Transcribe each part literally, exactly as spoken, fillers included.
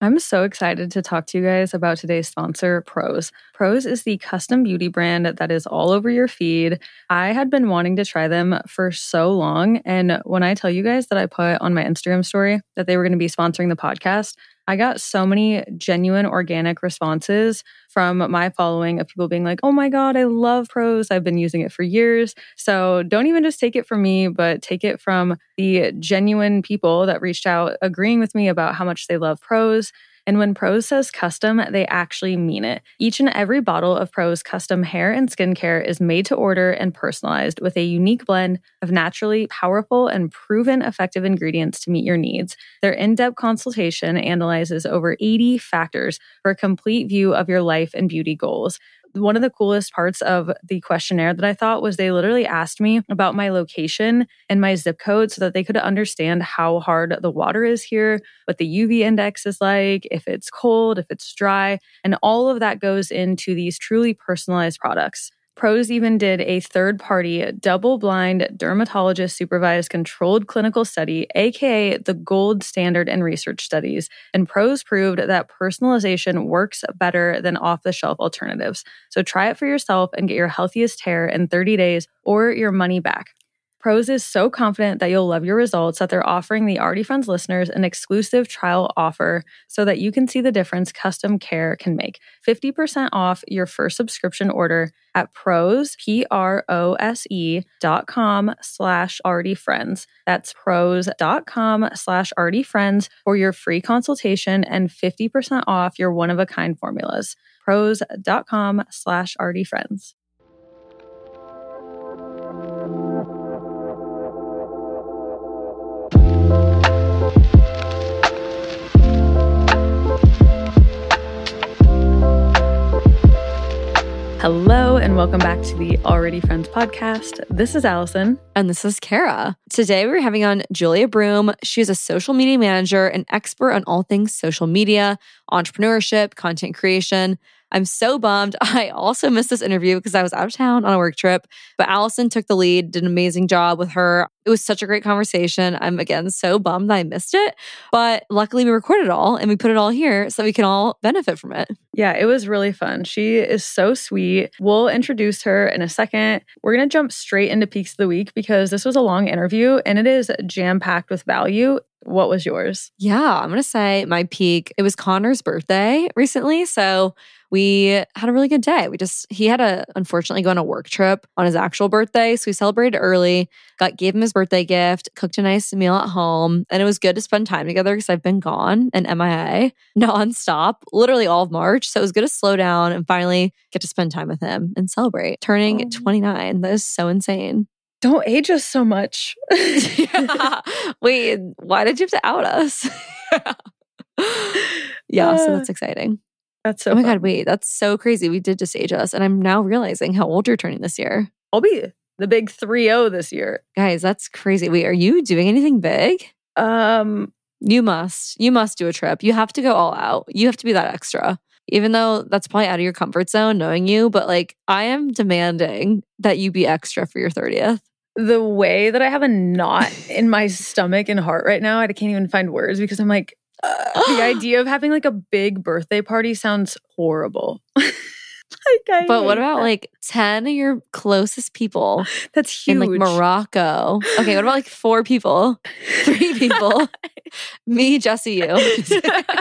I'm so excited to talk to you guys about today's sponsor, Prose. Prose is the custom beauty brand that is all over your feed. I had been wanting to try them for so long. And when I tell you guys that I put on my Instagram story that they were going to be sponsoring the podcast, I got so many genuine organic responses from my following of people being like, oh my God, I love Prose. I've been using it for years. So don't even just take it from me, but take it from the genuine people that reached out agreeing with me about how much they love Prose. And when Prose says custom, they actually mean it. Each and every bottle of Prose custom hair and skincare is made to order and personalized with a unique blend of naturally powerful and proven effective ingredients to meet your needs. Their in-depth consultation analyzes over eighty factors for a complete view of your life and beauty goals. One of the coolest parts of the questionnaire that I thought was they literally asked me about my location and my zip code so that they could understand how hard the water is here, what the U V index is like, if it's cold, if it's dry, and all of that goes into these truly personalized products. Prose even did a third-party, double-blind, dermatologist-supervised controlled clinical study, aka the gold standard in research studies, and Prose proved that personalization works better than off-the-shelf alternatives. So try it for yourself and get your healthiest hair in thirty days or your money back. Prose is so confident that you'll love your results that they're offering the Already Friends listeners an exclusive trial offer so that you can see the difference custom care can make. fifty percent off your first subscription order at prose, P-R-O-S-E dot com slash already friends. That's prose dot com slash already friends for your free consultation and fifty percent off your one-of-a-kind formulas. prose dot com slash already friends. Hello, and welcome back to the Already Friends podcast. This is Allison. And this is Kara. Today we're having on Julia Broom. She's a social media manager and expert on all things social media, entrepreneurship, content creation. I'm so bummed. I also missed this interview because I was out of town on a work trip, but Allison took the lead, did an amazing job with her. It was such a great conversation. I'm, again, so bummed that I missed it, but luckily we recorded it all and we put it all here so we can all benefit from it. Yeah, it was really fun. She is so sweet. We'll introduce her in a second. We're going to jump straight into Peaks of the Week because this was a long interview and it is jam-packed with value. What was yours? Yeah, I'm going to say my peak. It was Connor's birthday recently, so we had a really good day. We just, he had to unfortunately go on a work trip on his actual birthday. So we celebrated early, got, gave him his birthday gift, cooked a nice meal at home. And it was good to spend time together because I've been gone and M I A nonstop, literally all of March. So it was good to slow down and finally get to spend time with him and celebrate. Turning oh. twenty-nine. That is so insane. Don't age us so much. yeah. Wait, why did you have to out us? yeah, uh, so that's exciting. That's so Oh my fun. God, wait, that's so crazy. We did just age us. And I'm now realizing how old you're turning this year. I'll be the big three oh this year. Guys, that's crazy. Wait, are you doing anything big? Um, You must. You must do a trip. You have to go all out. You have to be that extra. Even though that's probably out of your comfort zone, knowing you. But like, I am demanding that you be extra for your thirtieth. The way that I have a knot in my stomach and heart right now, I can't even find words because I'm like, uh, the idea of having like a big birthday party sounds horrible. like, I but what about that. like ten of your closest people? That's huge. In like Morocco. Okay, what about like four people? Three people? Me, Jesse, you.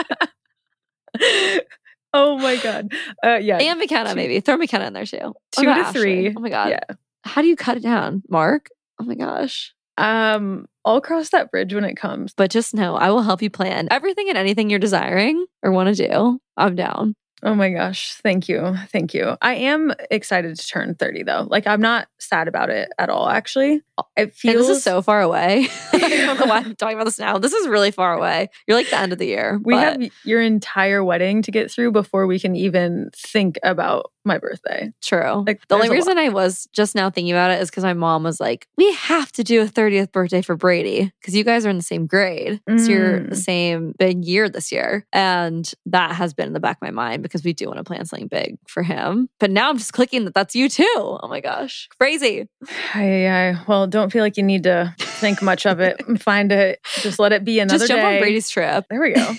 Oh my God. Uh, yeah. And McKenna, two, maybe. Throw McKenna in there too. Two to three. Oh my God. Yeah. How do you cut it down? Mark? Oh my gosh. Um, I'll cross that bridge when it comes. But just know, I will help you plan everything and anything you're desiring or want to do. I'm down. Oh my gosh. Thank you. Thank you. I am excited to turn thirty though. Like I'm not sad about it at all, actually. It feels... And this is so far away. I don't know why I'm talking about this now. This is really far away. You're like the end of the year. We but... have your entire wedding to get through before we can even think about my birthday. True. Like, the only there's a reason I was just now thinking about it is because my mom was like, we have to do a thirtieth birthday for Brady because you guys are in the same grade. So you're the Mm. same big year this year. And that has been in the back of my mind because we do want to plan something big for him. But now I'm just clicking that that's you too. Oh my gosh. Crazy. Ay, ay, ay. Well, don't feel like you need to think much of it. Find it. Just let it be another Just jump day. on Brady's trip. There we go.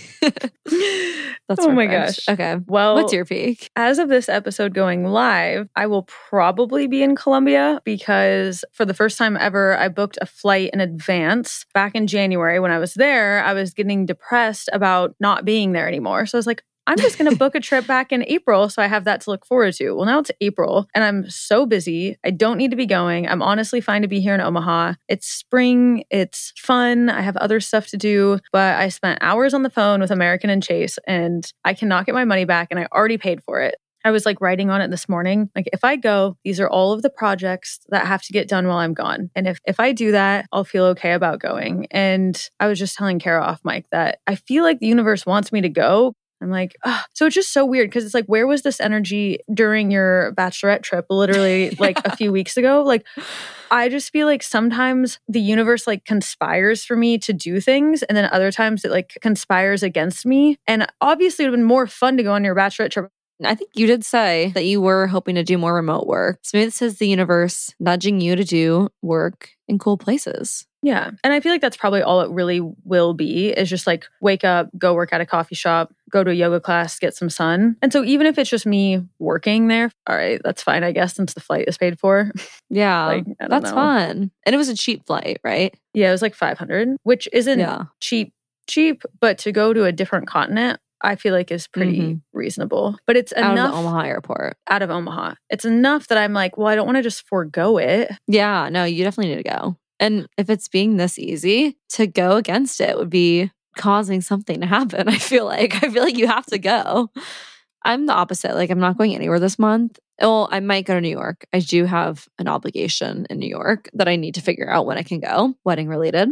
That's Oh my perfect. gosh. Okay. Well, What's your peak? as of this episode going live, I will probably be in Colombia because for the first time ever, I booked a flight in advance. Back in January when I was there, I was getting depressed about not being there anymore. So I was like, I'm just going to book a trip back in April so I have that to look forward to. Well, now it's April and I'm so busy. I don't need to be going. I'm honestly fine to be here in Omaha. It's spring. It's fun. I have other stuff to do, but I spent hours on the phone with American and Chase and I cannot get my money back and I already paid for it. I was like writing on it this morning. Like if I go, these are all of the projects that have to get done while I'm gone. And if, if I do that, I'll feel okay about going. And I was just telling Kara off mic that I feel like the universe wants me to go. I'm like, oh. So it's just so weird because it's like, where was this energy during your bachelorette trip? Literally like a few weeks ago. Like, I just feel like sometimes the universe like conspires for me to do things. And then other times it like conspires against me. And obviously it would have been more fun to go on your bachelorette trip. I think you did say that you were hoping to do more remote work. So maybe this is the universe nudging you to do work in cool places. Yeah. And I feel like that's probably all it really will be is just like wake up, go work at a coffee shop, go to a yoga class, get some sun. And so even if it's just me working there, all right, that's fine, I guess, since the flight is paid for. Yeah. Like, I don't that's know. fun. And it was a cheap flight, right? Yeah, it was like five hundred, which isn't Yeah. cheap, cheap, but to go to a different continent, I feel like is pretty Mhm. reasonable. But it's Out enough of the Omaha airport. out of Omaha. It's enough that I'm like, well, I don't want to just forego it. Yeah, no, you definitely need to go. And if it's being this easy, to go against it would be causing something to happen. I feel like I feel like you have to go. I'm the opposite. Like I'm not going anywhere this month. Well, I might go to New York. I do have an obligation in New York that I need to figure out when I can go. Wedding related.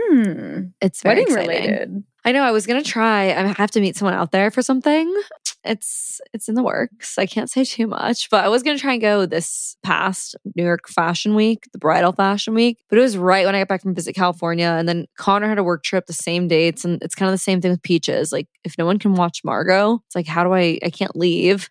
Mm, It's very wedding exciting. related. I know. I was gonna try. I have to meet someone out there for something. It's it's in the works. I can't say too much, but I was gonna try and go this past New York Fashion Week, the bridal fashion week. But it was right when I got back from Visit California, and then Connor had a work trip the same dates, and it's kind of the same thing with Peaches. Like if no one can watch Margot, it's like how do I? I can't leave.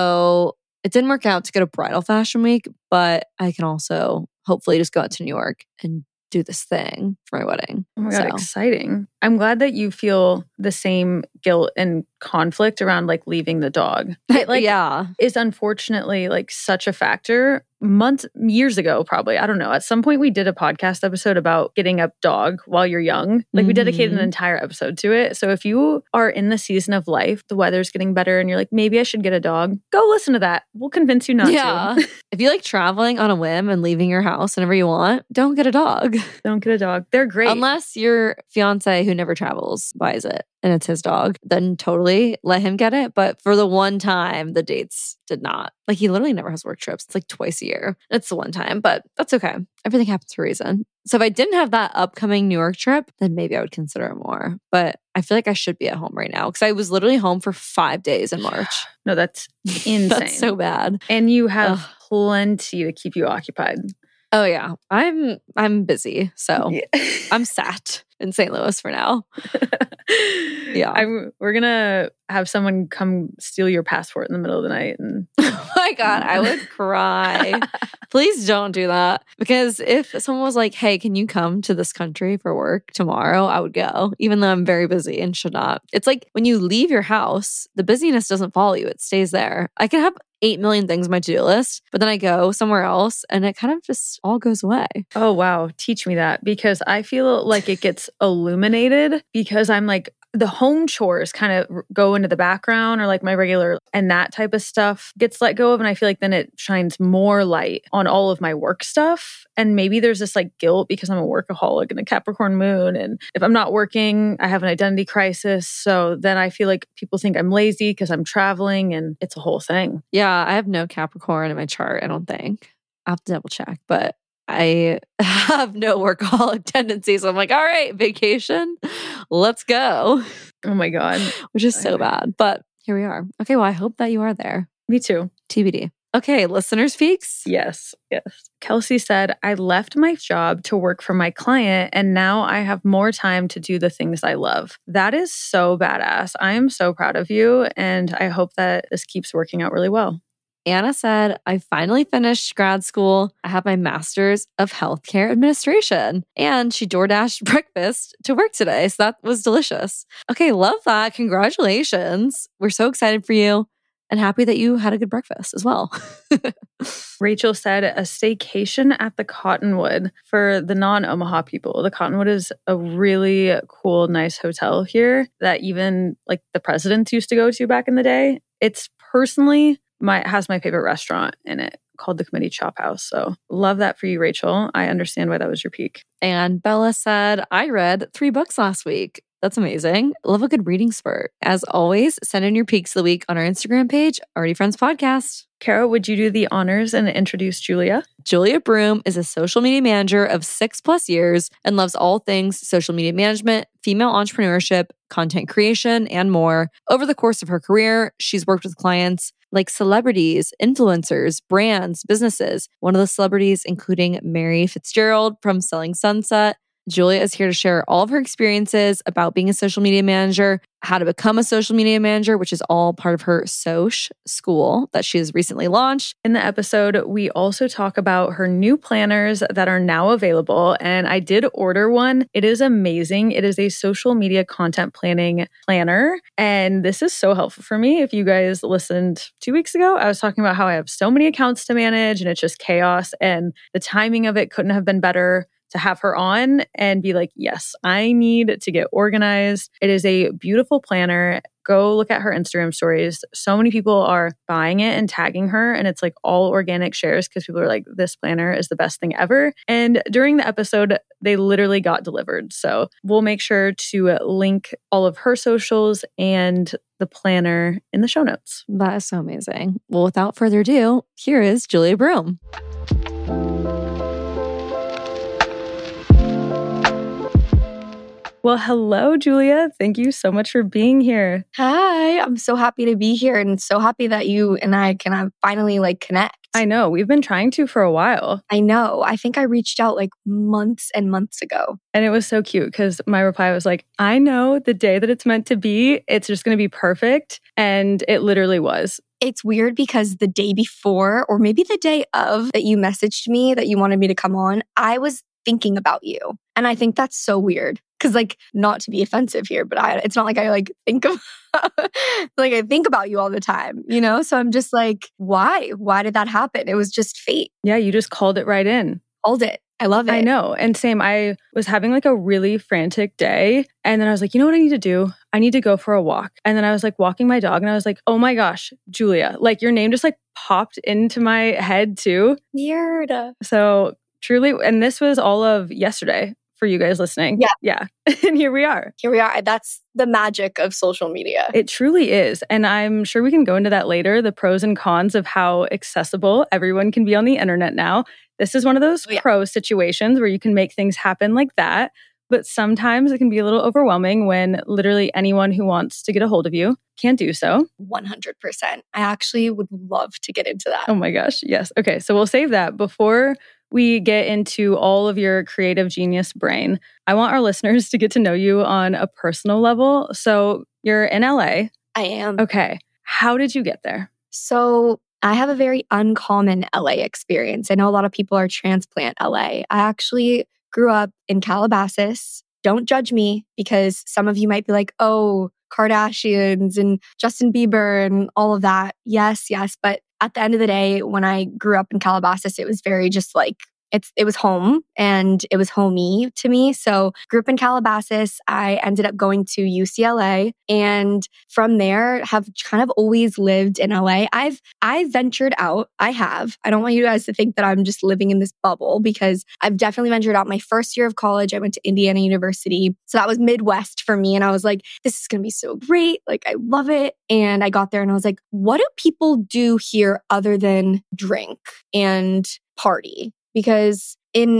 So it didn't work out to go to bridal fashion week, but I can also hopefully just go out to New York and do this thing for my wedding. Oh my God, So. exciting. I'm glad that you feel the same guilt and conflict around like leaving the dog. It like yeah. is unfortunately like such a factor. Months, years ago, probably. I don't know. At some point, we did a podcast episode about getting a dog while you're young. Like we dedicated an Mhm. entire episode to it. So if you are in the season of life, the weather's getting better, and you're like, maybe I should get a dog, go listen to that. We'll convince you not Yeah. to. If you like traveling on a whim and leaving your house whenever you want, don't get a dog. Don't get a dog. They're great. Unless your fiance who never travels buys it and it's his dog, then totally let him get it. But for the one time, the dates did not. Like he literally never has work trips. It's like twice a year. It's the one time, but that's okay. Everything happens for a reason. So if I didn't have that upcoming New York trip, then maybe I would consider it more. But I feel like I should be at home right now because I was literally home for five days in March. No, that's insane. That's so bad. And you have Ugh. plenty to keep you occupied. Oh yeah, I'm I'm busy, so Yeah. I'm sat in Saint Louis for now. Yeah. I'm, we're gonna have someone come steal your passport in the middle of the night, and Oh my God, I would cry. Please don't do that. Because if someone was like, hey, can you come to this country for work tomorrow? I would go, even though I'm very busy and should not. It's like when you leave your house, the busyness doesn't follow you, it stays there. I can have eight million things on my to-do list, but then I go somewhere else and it kind of just all goes away. oh wow, teach me that, because I feel like it gets illuminated because I'm like, the home chores kind of go into the background, or like my regular and that type of stuff gets let go of. And I feel like then it shines more light on all of my work stuff. And maybe there's this like guilt because I'm a workaholic and a Capricorn moon. And if I'm not working, I have an identity crisis. So then I feel like people think I'm lazy because I'm traveling, and it's a whole thing. Yeah, I have no Capricorn in my chart, I don't think. I have to double check, but I have no workaholic tendencies. So I'm like, all right, vacation, let's go. Oh my God. Which is so I know. bad. But here we are. Okay, well, I hope that you are there. Me too. T B D. Okay, listener speaks? Yes, yes. Kelsey said, I left my job to work for my client, and now I have more time to do the things I love. That is so badass. I am so proud of you, and I hope that this keeps working out really well. Anna said, I finally finished grad school. I have my master's of healthcare administration. And she DoorDashed breakfast to work today. So that was delicious. Okay, love that. Congratulations. We're so excited for you and happy that you had a good breakfast as well. Rachel said, a staycation at the Cottonwood for the non-Omaha people. The Cottonwood is a really cool, nice hotel here that even like the presidents used to go to back in the day. It's personally my has my favorite restaurant in it called the Committee Chop House. So love that for you, Rachel. I understand why that was your peak. And Bella said, I read three books last week. That's amazing. Love a good reading spurt. As always, send in your peaks of the week on our Instagram page, Already Friends Podcast. Kara, would you do the honors and introduce Julia? Julia Broom is a social media manager of six plus years and loves all things social media management, female entrepreneurship, content creation, and more. Over the course of her career, she's worked with clients like celebrities, influencers, brands, businesses. One of the celebrities, including Mary Fitzgerald from Selling Sunset. Julia is here to share all of her experiences about being a social media manager, how to become a social media manager, which is all part of her Soch school that she has recently launched. In the episode, we also talk about her new planners that are now available. And I did order one. It is amazing. It is a social media content planning planner. And this is so helpful for me. If you guys listened two weeks ago, I was talking about how I have so many accounts to manage and it's just chaos. And the timing of it couldn't have been better to have her on and be like, yes, I need to get organized. It is a beautiful planner. Go look at her Instagram stories. So many people are buying it and tagging her, and it's like all organic shares because people are like, this planner is the best thing ever. And during the episode, they literally got delivered. So we'll make sure to link all of her socials and the planner in the show notes. That is so amazing. Well, without further ado, here is Julia Broom. Well, hello, Julia. Thank you so much for being here. Hi, I'm so happy to be here and so happy that you and I can uh, finally like connect. I know. We've been trying to for a while. I know. I think I reached out like months and months ago. And it was so cute because my reply was like, I know the day that it's meant to be, it's just going to be perfect. And it literally was. It's weird because the day before, or maybe the day of that you messaged me that you wanted me to come on, I was thinking about you. And I think that's so weird. Because like, not to be offensive here, but I, it's not like I like think of, like I think about you all the time, you know? So I'm just like, why? Why did that happen? It was just fate. Yeah, you just called it right in. Called it. I love it. I know. And same, I was having like a really frantic day. And then I was like, you know what I need to do? I need to go for a walk. And then I was like walking my dog and I was like, oh my gosh, Julia, like your name just like popped into my head too. Weird. So truly, and this was all of yesterday. For you guys listening. Yeah. Yeah. And here we are. Here we are. That's the magic of social media. It truly is. And I'm sure we can go into that later, the pros and cons of how accessible everyone can be on the internet now. This is one of those oh, yeah. pro situations where you can make things happen like that. But sometimes it can be a little overwhelming when literally anyone who wants to get a hold of you can't do so. one hundred percent. I actually would love to get into that. Oh my gosh. Yes. Okay. So we'll save that before we get into all of your creative genius brain. I want our listeners to get to know you on a personal level. So you're in L A. I am. Okay. How did you get there? So I have a very uncommon L A experience. I know a lot of people are transplant L A. I actually grew up in Calabasas. Don't judge me because some of you might be like, oh, Kardashians and Justin Bieber and all of that. Yes, yes. But at the end of the day, when I grew up in Calabasas, it was very just like, it's it was home and it was homey to me. So grew up in Calabasas. I ended up going to U C L A and from there have kind of always lived in L A. I've I ventured out. I have. I don't want you guys to think that I'm just living in this bubble because I've definitely ventured out. My first year of college, I went to Indiana University. So that was Midwest for me. And I was like, this is going to be so great. Like, I love it. And I got there and I was like, what do people do here other than drink and party? Because in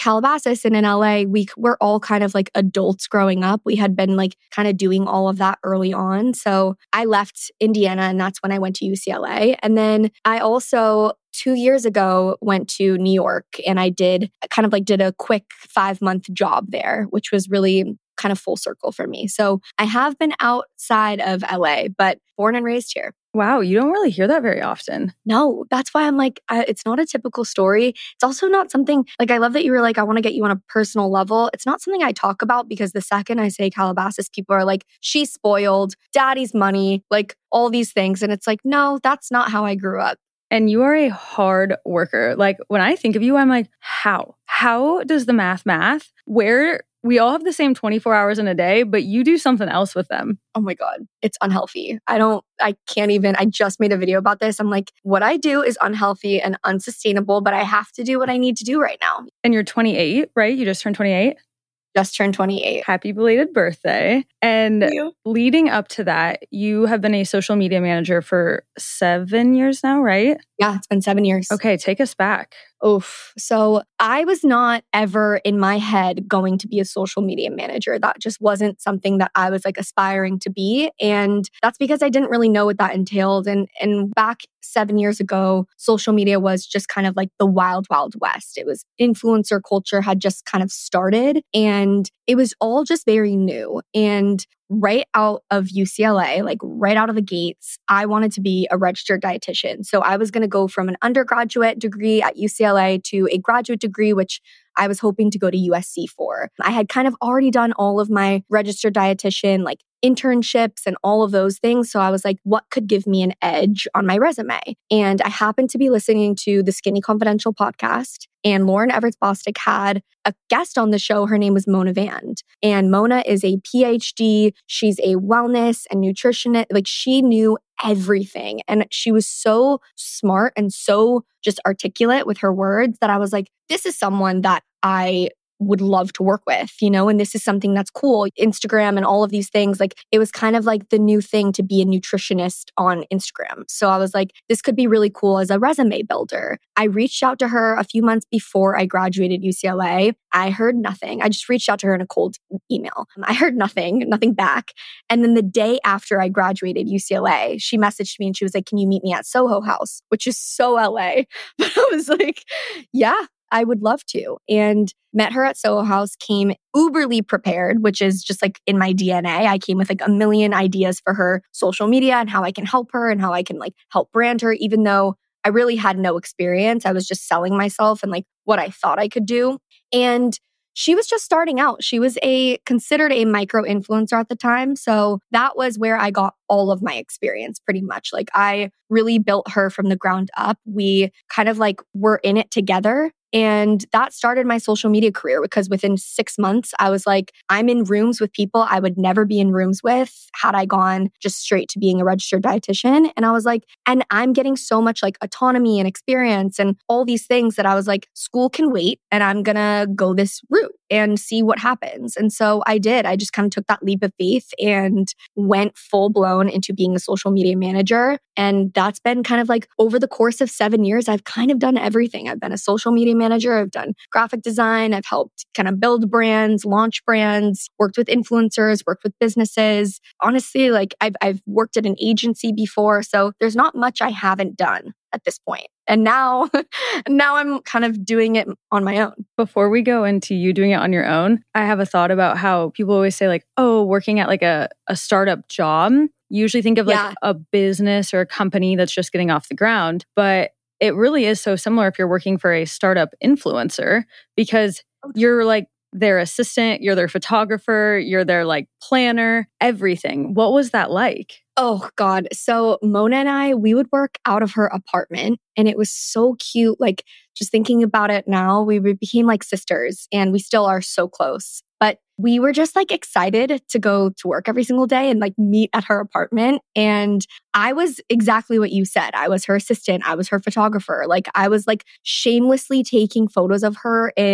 Calabasas and in L A, we were all kind of like adults growing up. We had been like kind of doing all of that early on. So I left Indiana and that's when I went to U C L A. And then I also two years ago went to New York and I did kind of like did a quick five month job there, which was really kind of full circle for me. So I have been outside of L A, but born and raised here. Wow, you don't really hear that very often. No, that's why I'm like, I, it's not a typical story. It's also not something, like, I love that you were like, I want to get you on a personal level. It's not something I talk about because the second I say Calabasas, people are like, she's spoiled, daddy's money, like all these things. And it's like, no, that's not how I grew up. And you are a hard worker. Like when I think of you, I'm like, how? How does the math math? Where we all have the same twenty-four hours in a day, but you do something else with them. Oh my God, it's unhealthy. I don't, I can't even, I just made a video about this. I'm like, what I do is unhealthy and unsustainable, but I have to do what I need to do right now. And you're twenty-eight, right? You just turned twenty-eight? Just turned twenty-eight. Happy belated birthday. And leading up to that, you have been a social media manager for seven years now, right? Yeah, it's been seven years. Okay, take us back. Oof. So I was not ever in my head going to be a social media manager. That just wasn't something that I was like aspiring to be. And that's because I didn't really know what that entailed. And, and back seven years ago, social media was just kind of like the wild, wild west. It was influencer culture had just kind of started and it was all just very new. And right out of U C L A, like right out of the gates, I wanted to be a registered dietitian. So I was going to go from an undergraduate degree at U C L A to a graduate degree, which I was hoping to go to U S C for. I had kind of already done all of my registered dietitian, like internships and all of those things. So I was like, what could give me an edge on my resume? And I happened to be listening to the Skinny Confidential podcast. And Lauren Everts Bostic had a guest on the show. Her name was Mona Vand. And Mona is a P H D. She's a wellness and nutritionist. Like she knew everything. And she was so smart and so just articulate with her words that I was like, this is someone that I would love to work with, you know, and this is something that's cool. Instagram and all of these things, like it was kind of like the new thing to be a nutritionist on Instagram. So I was like, this could be really cool as a resume builder. I reached out to her a few months before I graduated U C L A. I heard nothing. I just reached out to her in a cold email. I heard nothing, nothing back. And then the day after I graduated U C L A, she messaged me and she was like, can you meet me at Soho House, which is so L A. But I was like, yeah, I would love to. And met her at Soho House, came uberly prepared, which is just like in my D N A. I came with like a million ideas for her social media and how I can help her and how I can like help brand her, even though I really had no experience. I was just selling myself and like what I thought I could do. And she was just starting out. She was a considered a micro influencer at the time. So that was where I got all of my experience pretty much. Like I really built her from the ground up. We kind of like were in it together. And that started my social media career because within six months, I was like, I'm in rooms with people I would never be in rooms with had I gone just straight to being a registered dietitian. And I was like, and I'm getting so much like autonomy and experience and all these things that I was like, school can wait and I'm going to go this route and see what happens. And so I did. I just kind of took that leap of faith and went full blown into being a social media manager. And that's been kind of like over the course of seven years, I've kind of done everything. I've been a social media manager. I've done graphic design. I've helped kind of build brands, launch brands, worked with influencers, worked with businesses. Honestly, like I've, I've worked at an agency before. So there's not much I haven't done at this point. And now, now I'm kind of doing it on my own. Before we go into you doing it on your own, I have a thought about how people always say like, oh, working at like a, a startup job. You usually think of like yeah. a business or a company that's just getting off the ground. But it really is so similar if you're working for a startup influencer because you're like their assistant, you're their photographer, you're their like planner, everything. What was that like? Oh God. So Mona and I, we would work out of her apartment and it was so cute. Like just thinking about it now, we became like sisters and we still are so close. But we were just like excited to go to work every single day and like meet at her apartment. And I was exactly what you said. I was her assistant. I was her photographer. Like I was like shamelessly taking photos of her in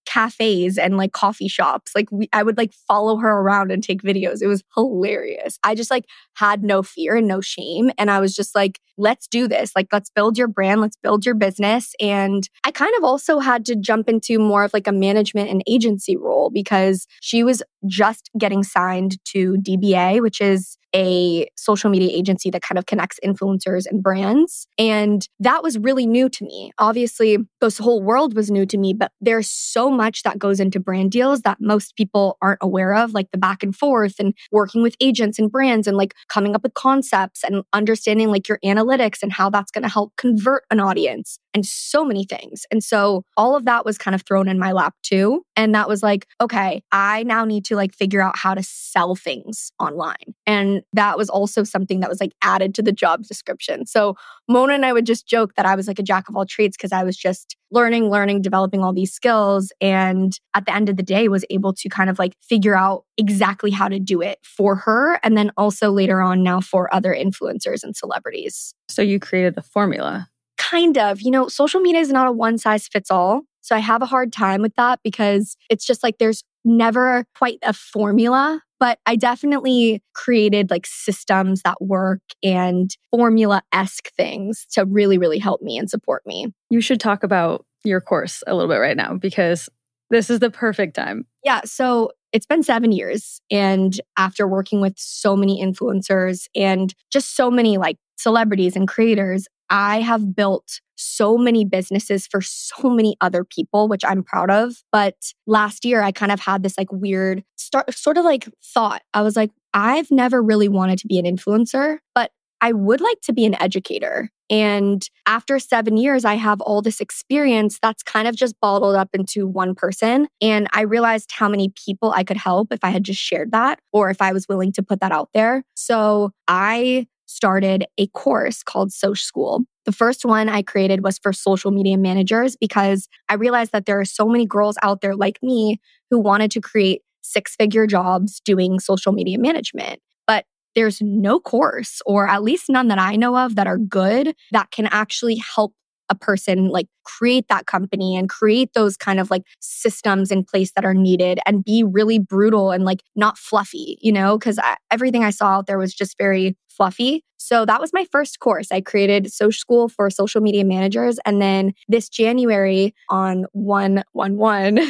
cafes and like coffee shops. Like we, I would like follow her around and take videos. It was hilarious. I just like had no fear and no shame. And I was just like, let's do this. Like, let's build your brand. Let's build your business. And I kind of also had to jump into more of like a management and agency role because she was just getting signed to D B A, which is a social media agency that kind of connects influencers and brands. And that was really new to me. Obviously, this whole world was new to me, but there's so much that goes into brand deals that most people aren't aware of, like the back and forth and working with agents and brands and like coming up with concepts and understanding like your analytics and how that's going to help convert an audience and so many things. And so all of that was kind of thrown in my lap too. And that was like, okay, I now need to like figure out how to sell things online. And that was also something that was like added to the job description. So Mona and I would just joke that I was like a jack of all trades because I was just learning, learning, developing all these skills. And at the end of the day, was able to kind of like figure out exactly how to do it for her. And then also later on now for other influencers and celebrities. So you created the formula. Kind of. You know, social media is not a one size fits all. So I have a hard time with that because it's just like there's never quite a formula. But I definitely created like systems that work and formula-esque things to really, really help me and support me. You should talk about your course a little bit right now because this is the perfect time. Yeah. So it's been seven years. And after working with so many influencers and just so many like celebrities and creators, I have built so many businesses for so many other people, which I'm proud of. But last year, I kind of had this like weird start, sort of like thought. I was like, I've never really wanted to be an influencer, but I would like to be an educator. And after seven years, I have all this experience that's kind of just bottled up into one person. And I realized how many people I could help if I had just shared that or if I was willing to put that out there. So I started a course called Social School. The first one I created was for social media managers because I realized that there are so many girls out there like me who wanted to create six-figure jobs doing social media management. But there's no course, or at least none that I know of that are good, that can actually help a person like create that company and create those kind of like systems in place that are needed and be really brutal and like not fluffy, you know, because everything I saw out there was just very fluffy. So that was my first course. I created Social School for social media managers. And then this January on one one one,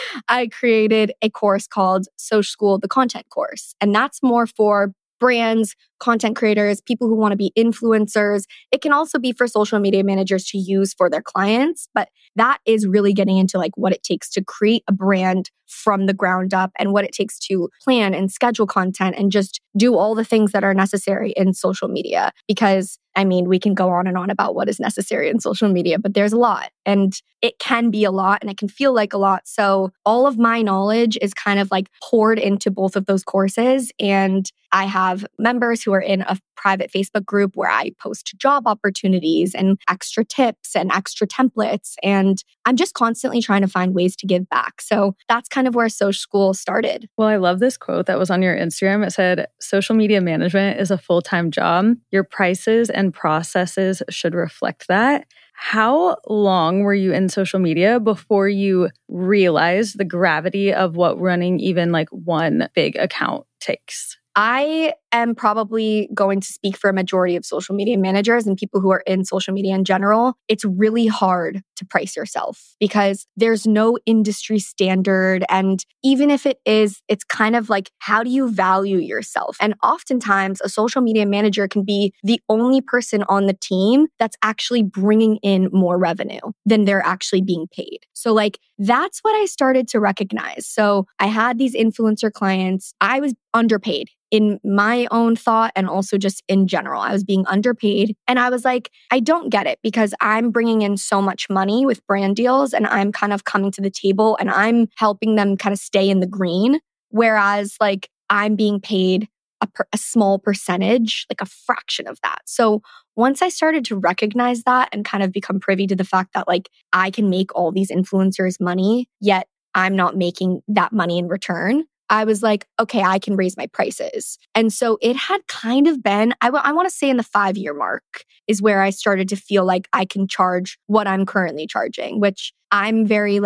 I created a course called Social School, the content course. And that's more for brands, content creators, people who want to be influencers. It can also be for social media managers to use for their clients, but that is really getting into like what it takes to create a brand from the ground up and what it takes to plan and schedule content and just do all the things that are necessary in social media. Because I mean, we can go on and on about what is necessary in social media, but there's a lot and it can be a lot and it can feel like a lot. So all of my knowledge is kind of like poured into both of those courses. And I have members who are in a private Facebook group where I post job opportunities and extra tips and extra templates. And I'm just constantly trying to find ways to give back. So that's kind of where Social School started. Well, I love this quote that was on your Instagram. It said, social media management is a full-time job. Your prices and processes should reflect that. How long were you in social media before you realized the gravity of what running even like one big account takes? I am probably going to speak for a majority of social media managers and people who are in social media in general. It's really hard to price yourself because there's no industry standard. And even if it is, it's kind of like, how do you value yourself? And oftentimes a social media manager can be the only person on the team that's actually bringing in more revenue than they're actually being paid. So like, that's what I started to recognize. So I had these influencer clients. I was underpaid in my own thought and also just in general. I was being underpaid. And I was like, I don't get it because I'm bringing in so much money with brand deals and I'm kind of coming to the table and I'm helping them kind of stay in the green. Whereas like I'm being paid a, per, a small percentage, like a fraction of that. So once I started to recognize that and kind of become privy to the fact that like I can make all these influencers money, yet I'm not making that money in return, I was like, okay, I can raise my prices. And so it had kind of been, I, w- I want to say in the five year mark is where I started to feel like I can charge what I'm currently charging, which I'm very like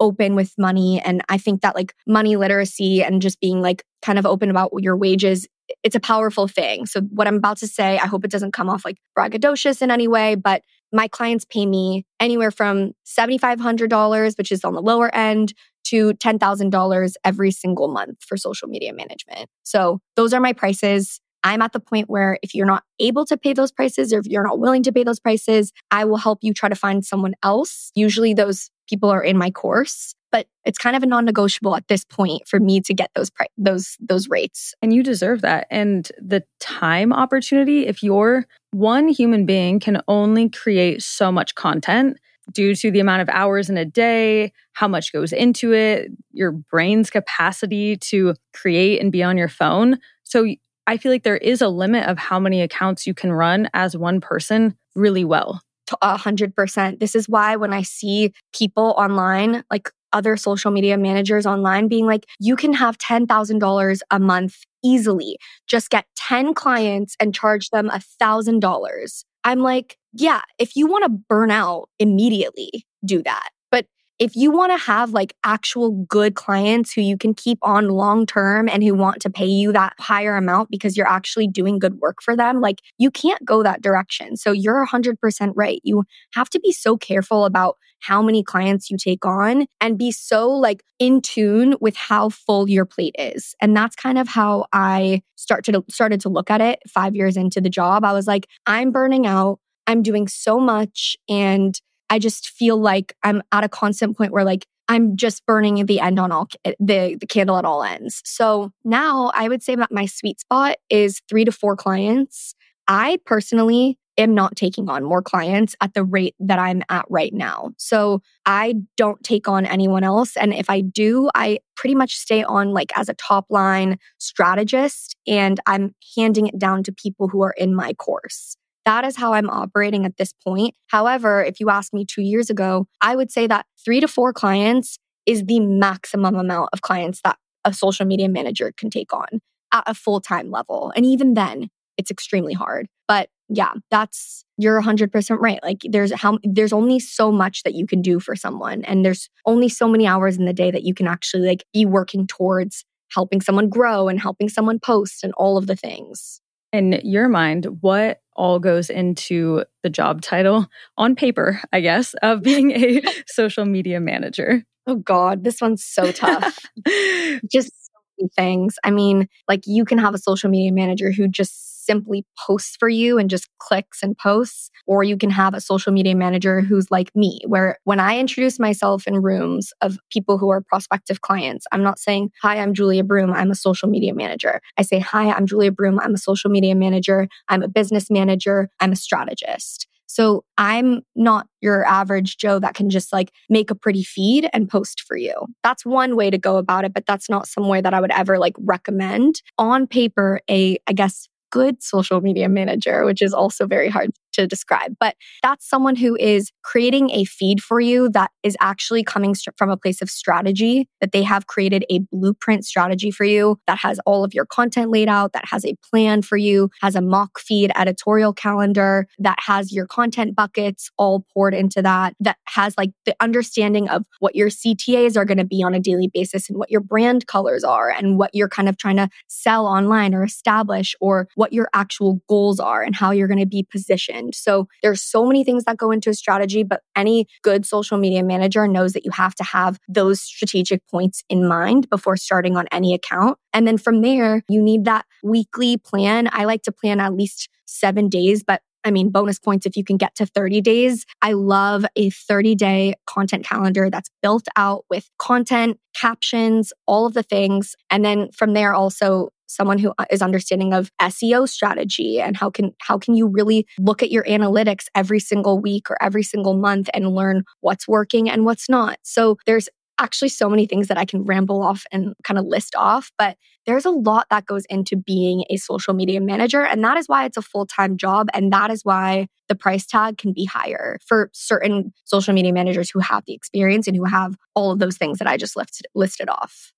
open with money. And I think that like money literacy and just being like kind of open about your wages, it's a powerful thing. So what I'm about to say, I hope it doesn't come off like braggadocious in any way, but my clients pay me anywhere from seven thousand five hundred dollars, which is on the lower end, to ten thousand dollars every single month for social media management. So those are my prices. I'm at the point where if you're not able to pay those prices or if you're not willing to pay those prices, I will help you try to find someone else. Usually those people are in my course, but it's kind of a non-negotiable at this point for me to get those pri- those those rates. And you deserve that. And the time opportunity, if you're one human being can only create so much content due to the amount of hours in a day, how much goes into it, your brain's capacity to create and be on your phone. So I feel like there is a limit of how many accounts you can run as one person really well. A hundred percent. This is why when I see people online, like other social media managers online being like, you can have ten thousand dollars a month easily. Just get ten clients and charge them one thousand dollars. I'm like, yeah, if you want to burn out immediately, do that. But if you want to have like actual good clients who you can keep on long term and who want to pay you that higher amount because you're actually doing good work for them, like you can't go that direction. So you're one hundred percent right. You have to be so careful about how many clients you take on and be so like in tune with how full your plate is. And that's kind of how I started to, started to look at it five years into the job. I was like, I'm burning out. I'm doing so much and I just feel like I'm at a constant point where like I'm just burning the end on all the, the candle at all ends. So now I would say that my sweet spot is three to four clients. I personally am not taking on more clients at the rate that I'm at right now. So I don't take on anyone else. And if I do, I pretty much stay on like as a top line strategist and I'm handing it down to people who are in my course. That is how I'm operating at this point. However, if you asked me two years ago, I would say that three to four clients is the maximum amount of clients that a social media manager can take on at a full-time level. And even then, it's extremely hard. But yeah, that's, you're one hundred percent right. Like there's how there's only so much that you can do for someone. And there's only so many hours in the day that you can actually like be working towards helping someone grow and helping someone post and all of the things. In your mind, what all goes into the job title on paper, I guess, of being a social media manager? Oh God, this one's so tough. Just so many things. I mean, like you can have a social media manager who just simply posts for you and just clicks and posts, or you can have a social media manager who's like me, where when I introduce myself in rooms of people who are prospective clients, I'm not saying, hi, I'm Julia Broom, I'm a social media manager. I say, hi, I'm Julia Broom, I'm a social media manager, I'm a business manager, I'm a strategist. So I'm not your average Joe that can just like make a pretty feed and post for you. That's one way to go about it, but that's not some way that I would ever like recommend. On paper, a, I guess, good social media manager, which is also very hard to describe. But that's someone who is creating a feed for you that is actually coming st- from a place of strategy, that they have created a blueprint strategy for you that has all of your content laid out, that has a plan for you, has a mock feed editorial calendar, that has your content buckets all poured into that, that has like the understanding of what your C T As are going to be on a daily basis and what your brand colors are and what you're kind of trying to sell online or establish or what your actual goals are and how you're going to be positioned. So there's so many things that go into a strategy, but any good social media manager knows that you have to have those strategic points in mind before starting on any account. And then from there, you need that weekly plan. I like to plan at least seven days, but I mean, bonus points if you can get to thirty days. I love a thirty day content calendar that's built out with content, captions, all of the things. And then from there also, someone who is understanding of S E O strategy and how can how can you really look at your analytics every single week or every single month and learn what's working and what's not. So there's actually so many things that I can ramble off and kind of list off, but there's a lot that goes into being a social media manager. And that is why it's a full-time job. And that is why the price tag can be higher for certain social media managers who have the experience and who have all of those things that I just listed, listed off.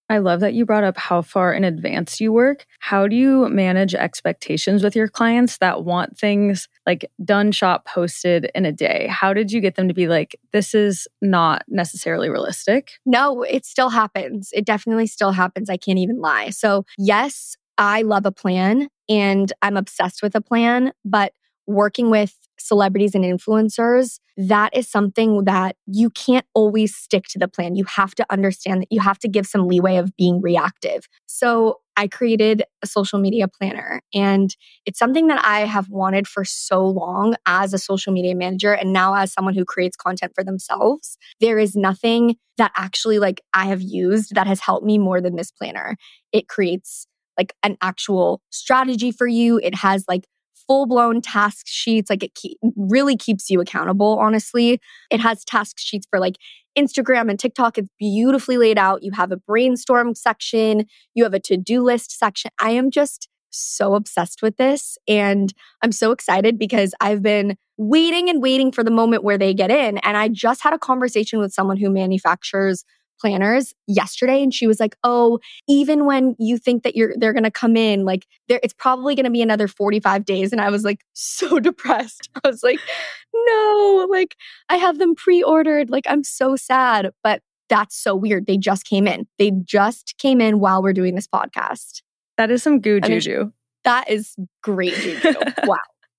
I love that you brought up how far in advance you work. How do you manage expectations with your clients that want things like done, shot, posted in a day? How did you get them to be like, this is not necessarily realistic? No, it still happens. It definitely still happens. I can't even lie. So yes, I love a plan and I'm obsessed with a plan, but working with celebrities and influencers, that is something that you can't always stick to the plan. You have to understand that you have to give some leeway of being reactive. So I created a social media planner, and it's something that I have wanted for so long as a social media manager. And now as someone who creates content for themselves, there is nothing that actually like I have used that has helped me more than this planner. It creates like an actual strategy for you. It has like full-blown task sheets. Like it keep, really keeps you accountable, honestly. It has task sheets for like Instagram and TikTok. It's beautifully laid out. You have a brainstorm section. You have a to-do list section. I am just so obsessed with this. And I'm so excited because I've been waiting and waiting for the moment where they get in. And I just had a conversation with someone who manufactures planners yesterday, and she was like, oh, even when you think that you're they're going to come in, like there it's probably going to be another forty-five days. And I was like so depressed. I was like, no, like I have them pre-ordered. Like I'm so sad. But that's so weird. They just came in. They just came in while we're doing this podcast. That is some goo I mean, juju. That is great juju. Wow.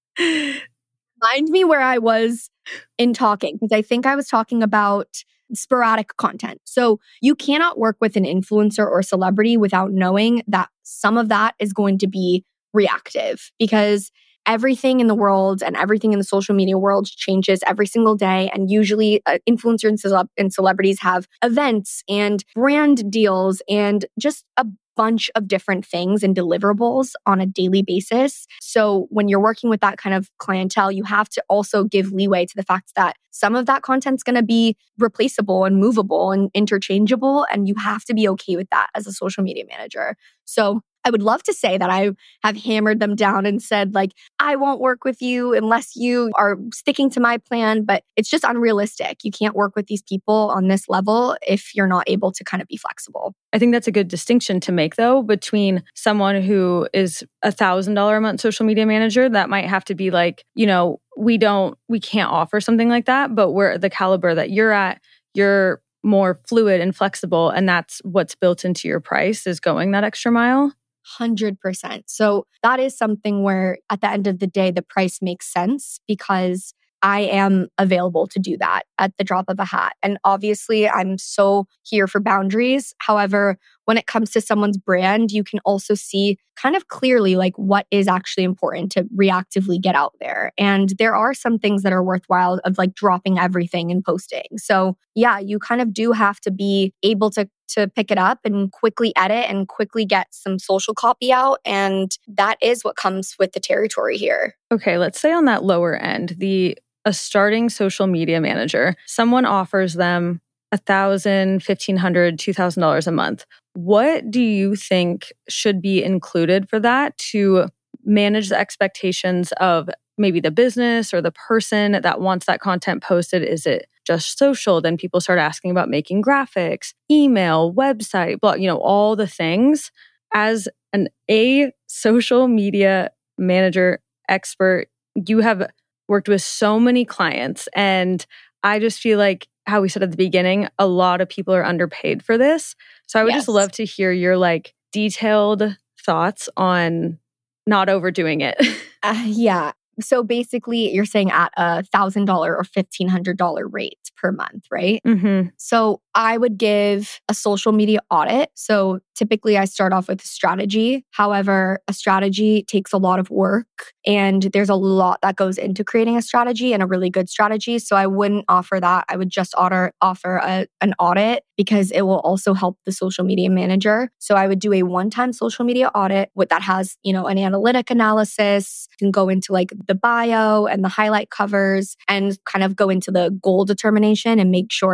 Remind me where I was in talking, because I think I was talking about sporadic content. So you cannot work with an influencer or celebrity without knowing that some of that is going to be reactive, because everything in the world and everything in the social media world changes every single day. And usually uh, influencers and, celeb- and celebrities have events and brand deals and just a bunch of different things and deliverables on a daily basis. So when you're working with that kind of clientele, you have to also give leeway to the fact that some of that content's going to be replaceable and movable and interchangeable. And you have to be okay with that as a social media manager. So I would love to say that I have hammered them down and said, like, I won't work with you unless you are sticking to my plan, but it's just unrealistic. You can't work with these people on this level if you're not able to kind of be flexible. I think that's a good distinction to make, though, between someone who is a one thousand dollars a month social media manager that might have to be like, you know, we don't, we can't offer something like that, but we're the caliber that you're at, you're more fluid and flexible. And that's what's built into your price is going that extra mile. one hundred percent. So that is something where at the end of the day, the price makes sense because I am available to do that at the drop of a hat. And obviously, I'm so here for boundaries. However, when it comes to someone's brand, you can also see kind of clearly like what is actually important to reactively get out there. And there are some things that are worthwhile of like dropping everything and posting. So yeah, you kind of do have to be able to to pick it up and quickly edit and quickly get some social copy out. And that is what comes with the territory here. Okay, let's say on that lower end, the a starting social media manager, someone offers them one thousand dollars, fifteen hundred dollars, two thousand dollars a month. What do you think should be included for that to manage the expectations of maybe the business or the person that wants that content posted? Is it just social? Then people start asking about making graphics, email, website, blog, you know, all the things. As an A social media manager expert, you have worked with so many clients. And I just feel like how we said at the beginning, a lot of people are underpaid for this. So I would yes. just love to hear your like detailed thoughts on not overdoing it. uh, yeah. So basically, you're saying at a one thousand dollars or fifteen hundred dollars rate per month, right? Mm-hmm. So I would give a social media audit. So typically, I start off with a strategy. However, a strategy takes a lot of work, and there's a lot that goes into creating a strategy and a really good strategy. So I wouldn't offer that. I would just offer, offer a, an audit because it will also help the social media manager. So I would do a one-time social media audit with that has, you know, an analytic analysis, can go into like the bio and the highlight covers and kind of go into the goal determination and make sure that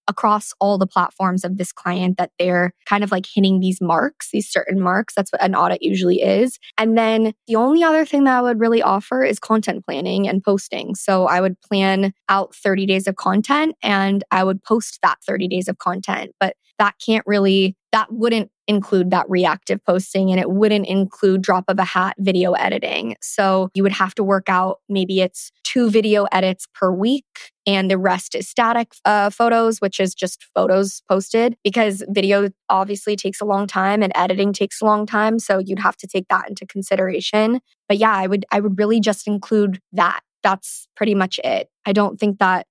across all the platforms of this client that they're kind of like hitting these marks, these certain marks. That's what an audit usually is. And then the only other thing that I would really offer is content planning and posting. So I would plan out thirty days of content and I would post that thirty days of content. But that can't really, that wouldn't include that reactive posting and it wouldn't include drop of a hat video editing. So you would have to work out, maybe it's two video edits per week and the rest is static uh, photos, which is just photos posted, because video obviously takes a long time and editing takes a long time. So you'd have to take that into consideration. But yeah, I would, I would really just include that. That's pretty much it. I don't think that.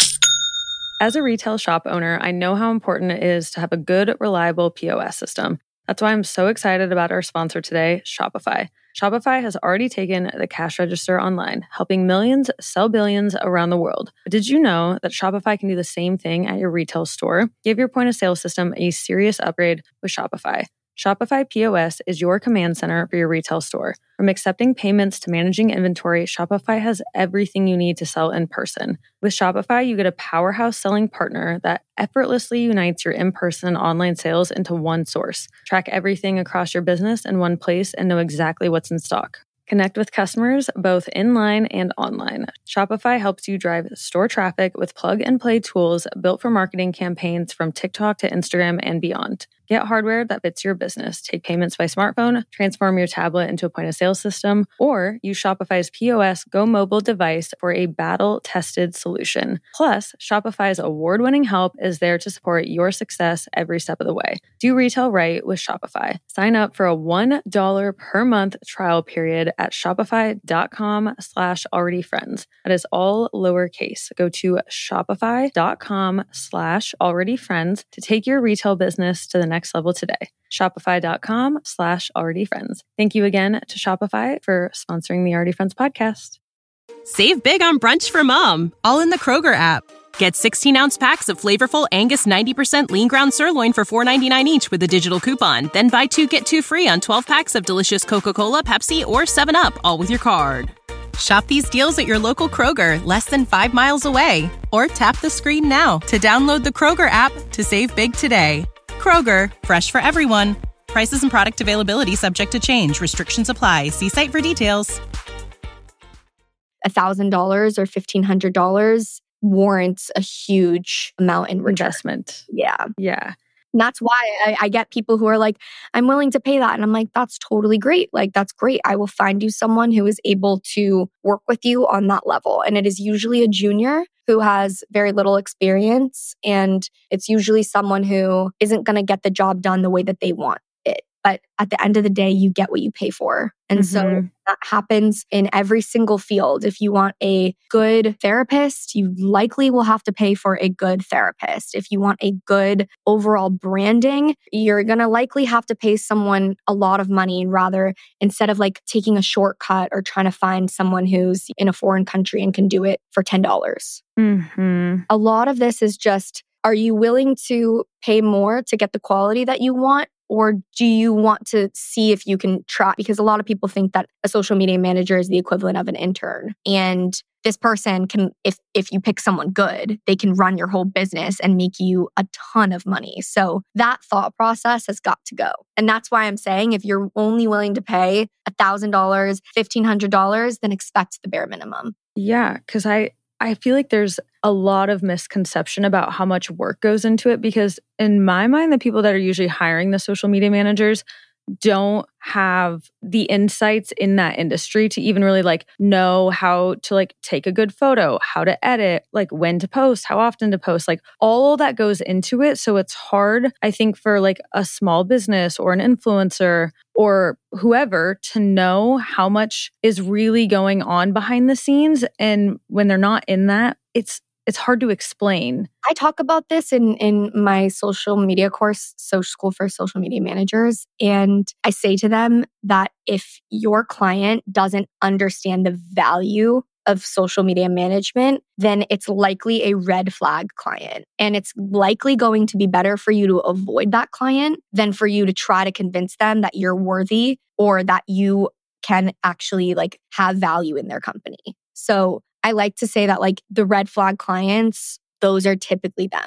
As a retail shop owner, I know how important it is to have a good, reliable P O S system. That's why I'm so excited about our sponsor today, Shopify. Shopify has already taken the cash register online, helping millions sell billions around the world. But did you know that Shopify can do the same thing at your retail store? Give your point of sale system a serious upgrade with Shopify. Shopify P O S is your command center for your retail store. From accepting payments to managing inventory, Shopify has everything you need to sell in person. With Shopify, you get a powerhouse selling partner that effortlessly unites your in-person and online sales into one source. Track everything across your business in one place and know exactly what's in stock. Connect with customers both inline and online. Shopify helps you drive store traffic with plug-and-play tools built for marketing campaigns from TikTok to Instagram and beyond. Get hardware that fits your business. Take payments by smartphone, transform your tablet into a point-of-sale system, or use Shopify's P O S Go mobile device for a battle-tested solution. Plus, Shopify's award-winning help is there to support your success every step of the way. Do retail right with Shopify. Sign up for a one dollar per month trial period at shopify.com slash already friends. That is all lowercase. Go to shopify.com slash already friends to take your retail business to the next level today. Shopify.com slash already friends. Thank you again to Shopify for sponsoring the Already Friends podcast. Save big on brunch for mom, all in the Kroger app. Get sixteen ounce packs of flavorful Angus ninety percent lean ground sirloin for four ninety-nine each with a digital coupon. Then buy two, get two free on twelve packs of delicious Coca-Cola, Pepsi, or seven up, all with your card. Shop these deals at your local Kroger, less than five miles away. Or tap the screen now to download the Kroger app to save big today. Kroger, fresh for everyone. Prices and product availability subject to change. Restrictions apply. See site for details. one thousand dollars or fifteen hundred dollars warrants a huge amount in return. Investment. Yeah. Yeah. And that's why I, I get people who are like, I'm willing to pay that. And I'm like, that's totally great. Like, that's great. I will find you someone who is able to work with you on that level. And it is usually a junior who has very little experience. And it's usually someone who isn't going to get the job done the way that they want it. But at the end of the day, you get what you pay for. And mm-hmm. so that happens in every single field. If you want a good therapist, you likely will have to pay for a good therapist. If you want a good overall branding, you're going to likely have to pay someone a lot of money, and rather instead of like taking a shortcut or trying to find someone who's in a foreign country and can do it for ten dollars. Mm-hmm. A lot of this is just, are you willing to pay more to get the quality that you want? Or do you want to see if you can try? Because a lot of people think that a social media manager is the equivalent of an intern. And this person can, if if you pick someone good, they can run your whole business and make you a ton of money. So that thought process has got to go. And that's why I'm saying if you're only willing to pay one thousand dollars, fifteen hundred dollars, then expect the bare minimum. Yeah, because I... I feel like there's a lot of misconception about how much work goes into it, because in my mind, the people that are usually hiring the social media managers don't have the insights in that industry to even really like know how to like take a good photo, how to edit, like when to post, how often to post, like all that goes into it. So it's hard, I think, for like a small business or an influencer or whoever to know how much is really going on behind the scenes. And when they're not in that, it's it's hard to explain. I talk about this in, in my social media course, Social School for Social Media Managers. And I say to them that if your client doesn't understand the value of social media management, then it's likely a red flag client. And it's likely going to be better for you to avoid that client than for you to try to convince them that you're worthy or that you can actually like have value in their company. So I like to say that like the red flag clients, those are typically them.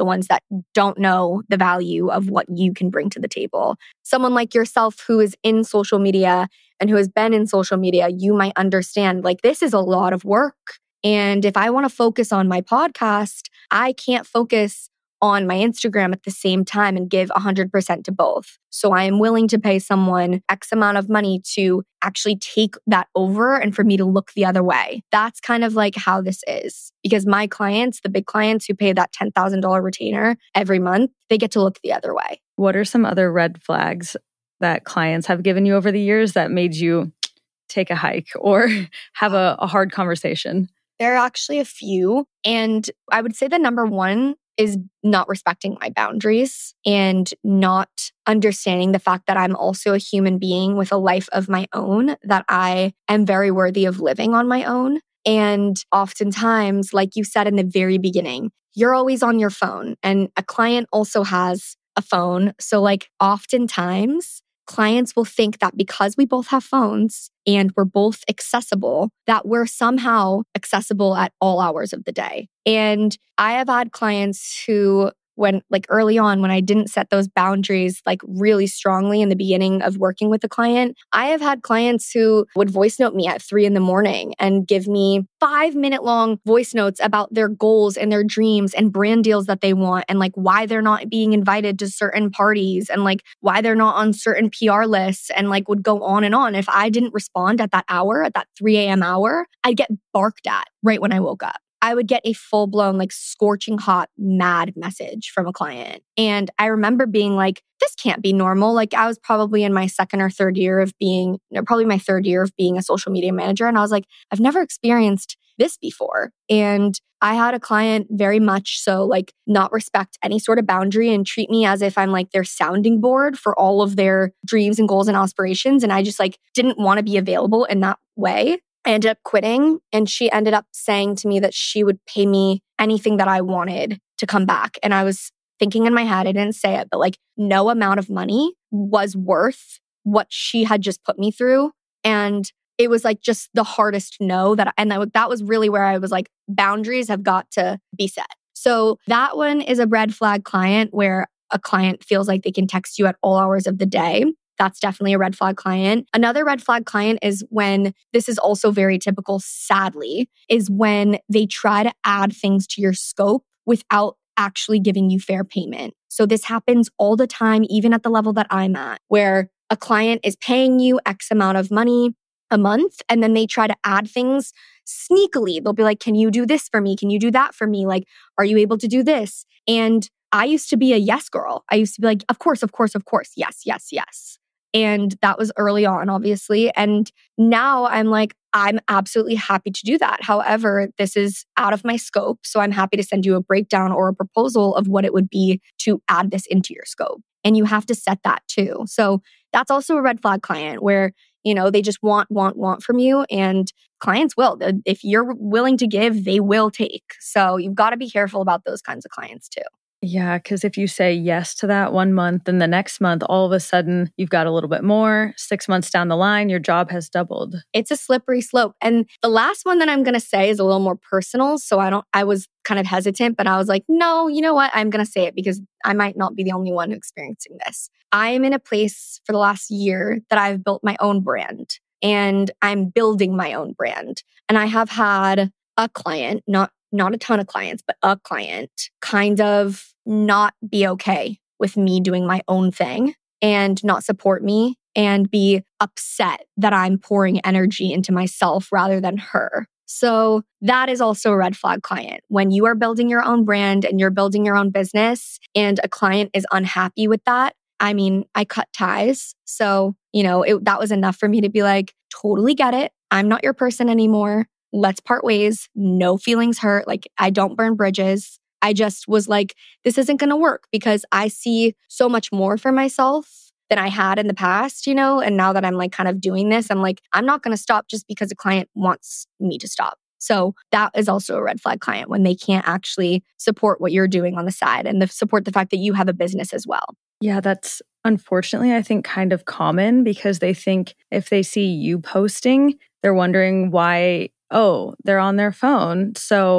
the ones that don't know the value of what you can bring to the table. Someone like yourself who is in social media and who has been in social media, you might understand like this is a lot of work. And if I want to focus on my podcast, I can't focus on my Instagram at the same time and give one hundred percent to both. So I am willing to pay someone X amount of money to actually take that over and for me to look the other way. That's kind of like how this is. Because my clients, the big clients who pay that ten thousand dollars retainer every month, they get to look the other way. What are some other red flags that clients have given you over the years that made you take a hike or have a, a hard conversation? There are actually a few. And I would say the number one is not respecting my boundaries and not understanding the fact that I'm also a human being with a life of my own, that I am very worthy of living on my own. And oftentimes, like you said in the very beginning, you're always on your phone and a client also has a phone. So like oftentimes, clients will think that because we both have phones and we're both accessible, that we're somehow accessible at all hours of the day. And I have had clients who, when like early on, when I didn't set those boundaries like really strongly in the beginning of working with a client, I have had clients who would voice note me at three in the morning and give me five minute long voice notes about their goals and their dreams and brand deals that they want and like why they're not being invited to certain parties and like why they're not on certain P R lists and like would go on and on. If I didn't respond at that hour, at that three a.m. hour, I'd get barked at right when I woke up. I would get a full-blown, like scorching hot, mad message from a client. And I remember being like, this can't be normal. Like I was probably in my second or third year of being, no, probably my third year of being a social media manager. And I was like, I've never experienced this before. And I had a client very much so like not respect any sort of boundary and treat me as if I'm like their sounding board for all of their dreams and goals and aspirations. And I just like didn't want to be available in that way. I ended up quitting and she ended up saying to me that she would pay me anything that I wanted to come back. And I was thinking in my head, I didn't say it, but like no amount of money was worth what she had just put me through. And it was like just the hardest no that, and that, that was really where I was like, boundaries have got to be set. So that one is a red flag client where a client feels like they can text you at all hours of the day. That's definitely a red flag client. Another red flag client is when, this is also very typical, sadly, is when they try to add things to your scope without actually giving you fair payment. So this happens all the time, even at the level that I'm at, where a client is paying you X amount of money a month, and then they try to add things sneakily. They'll be like, can you do this for me? Can you do that for me? Like, are you able to do this? And I used to be a yes girl. I used to be like, of course, of course, of course. Yes, yes, yes. And that was early on, obviously. And now I'm like, I'm absolutely happy to do that. However, this is out of my scope. So I'm happy to send you a breakdown or a proposal of what it would be to add this into your scope. And you have to set that too. So that's also a red flag client where, you know, they just want, want, want from you. And clients will. If you're willing to give, they will take. So you've got to be careful about those kinds of clients too. Yeah, because if you say yes to that one month, then the next month, all of a sudden, you've got a little bit more. Six months down the line, your job has doubled. It's a slippery slope. And the last one that I'm going to say is a little more personal. So I don't, I was kind of hesitant, but I was like, no, you know what? I'm going to say it because I might not be the only one experiencing this. I am in a place for the last year that I've built my own brand and I'm building my own brand. And I have had a client, not not a ton of clients, but a client kind of not be okay with me doing my own thing and not support me and be upset that I'm pouring energy into myself rather than her. So that is also a red flag client. When you are building your own brand and you're building your own business and a client is unhappy with that, I mean, I cut ties. So, you know, it, that was enough for me to be like, totally get it. I'm not your person anymore. Let's part ways. No feelings hurt. Like I don't burn bridges. I just was like, this isn't going to work because I see so much more for myself than I had in the past, you know? And now that I'm like kind of doing this, I'm like, I'm not going to stop just because a client wants me to stop. So that is also a red flag client when they can't actually support what you're doing on the side and the, support the fact that you have a business as well. Yeah, that's unfortunately, I think, kind of common because they think if they see you posting, they're wondering why, oh, they're on their phone. So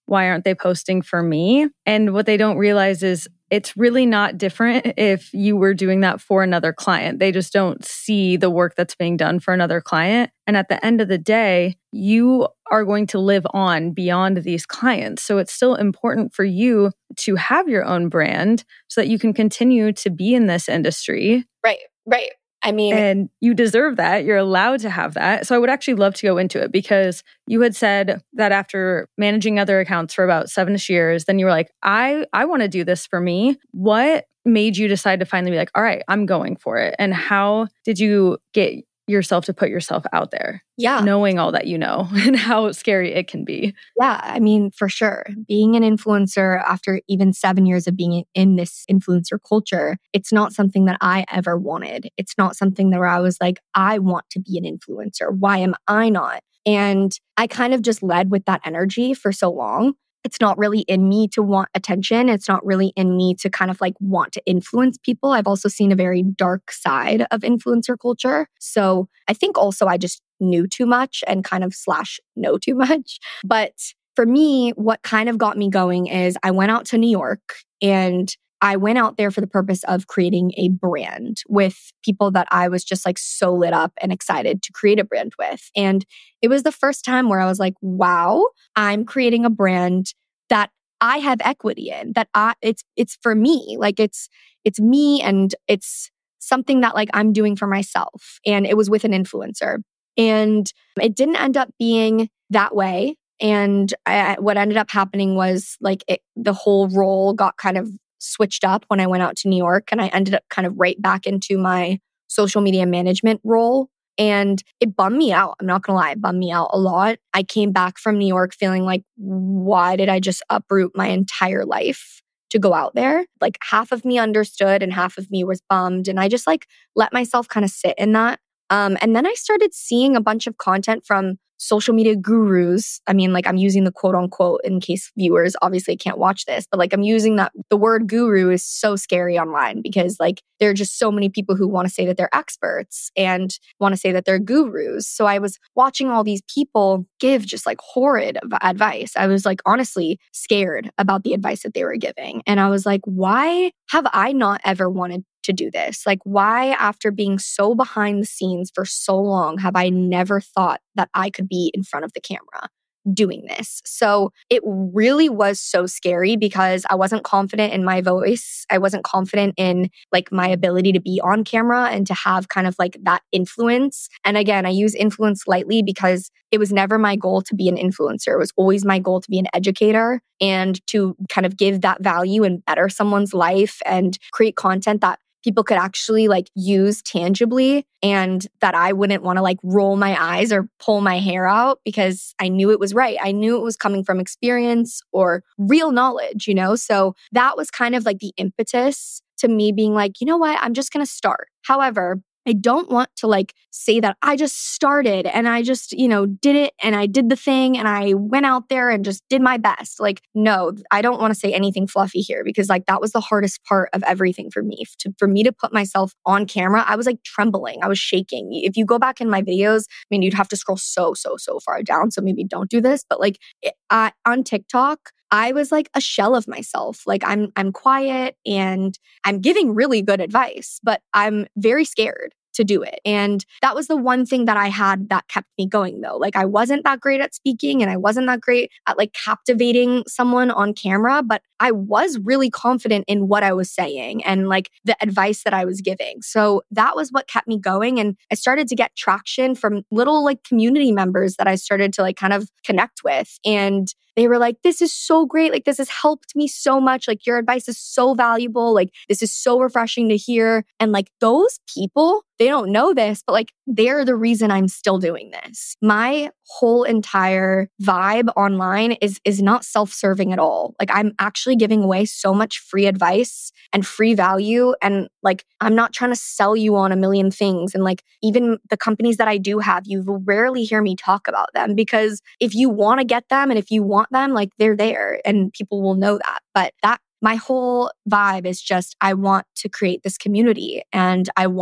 why aren't they posting for me? And what they don't realize is it's really not different if you were doing that for another client. They just don't see the work that's being done for another client. And at the end of the day, you are going to live on beyond these clients. So it's still important for you to have your own brand so that you can continue to be in this industry. Right, right. I mean, and you deserve that. You're allowed to have that. So I would actually love to go into it because you had said that after managing other accounts for about seven-ish years, then you were like, I, I want to do this for me. What made you decide to finally be like, all right, I'm going for it? And how did you get yourself to put yourself out there? Yeah. Knowing all that you know and how scary it can be. Yeah, I mean, for sure. Being an influencer after even seven years of being in this influencer culture, it's not something that I ever wanted. It's not something that where I was like, I want to be an influencer. Why am I not? And I kind of just led with that energy for so long. It's not really in me to want attention. It's not really in me to kind of like want to influence people. I've also seen a very dark side of influencer culture. So I think also I just knew too much and kind of slash know too much. But for me, what kind of got me going is I went out to New York and I went out there for the purpose of creating a brand with people that I was just like so lit up and excited to create a brand with. And it was the first time where I was like, wow, I'm creating a brand that I have equity in, that I it's it's for me. Like it's it's me and it's something that like I'm doing for myself. And it was with an influencer. And it didn't end up being that way. And I, what ended up happening was like it, the whole role got kind of switched up when I went out to New York, and I ended up kind of right back into my social media management role. And it bummed me out. I'm not going to lie, it bummed me out a lot. I came back from New York feeling like, why did I just uproot my entire life to go out there? Like half of me understood and half of me was bummed. And I just like let myself kind of sit in that. Um, and then I started seeing a bunch of content from social media gurus. I mean, like I'm using the quote unquote in case viewers obviously can't watch this, but like I'm using that. The word guru is so scary online because like there are just so many people who want to say that they're experts and want to say that they're gurus. So I was watching all these people give just like horrid advice. I was like honestly scared about the advice that they were giving. And I was like, why have I not ever wanted to do this? Like, why, after being so behind the scenes for so long, have I never thought that I could be in front of the camera doing this? So it really was so scary because I wasn't confident in my voice. I wasn't confident in like my ability to be on camera and to have kind of like that influence. And again, I use influence lightly because it was never my goal to be an influencer. It was always my goal to be an educator and to kind of give that value and better someone's life and create content that people could actually like use tangibly, and that I wouldn't want to like roll my eyes or pull my hair out because I knew it was right. I knew it was coming from experience or real knowledge, you know? So that was kind of like the impetus to me being like, you know what? I'm just going to start. However, I don't want to like say that I just started and I just, you know, did it and I did the thing and I went out there and just did my best. Like, no, I don't want to say anything fluffy here because like that was the hardest part of everything for me. To, for me to put myself on camera, I was like trembling. I was shaking. If you go back in my videos, I mean, you'd have to scroll so, so, so far down. So maybe don't do this. But like I, on TikTok, I was like a shell of myself. Like I'm I'm quiet and I'm giving really good advice, but I'm very scared to do it. And that was the one thing that I had that kept me going though. Like I wasn't that great at speaking and I wasn't that great at like captivating someone on camera, but I was really confident in what I was saying and like the advice that I was giving. So that was what kept me going. And I started to get traction from little like community members that I started to like kind of connect with. And they were like, this is so great. Like, this has helped me so much. Like, your advice is so valuable. Like, this is so refreshing to hear. And like those people, they don't know this, but like they're the reason I'm still doing this. My whole entire vibe online is, is not self-serving at all. Like I'm actually giving away so much free advice and free value. And like, I'm not trying to sell you on a million things. And like, even the companies that I do have, you will rarely hear me talk about them because if you want to get them and if you want them, like they're there and people will know that. But that, my whole vibe is just, I want to create this community and I want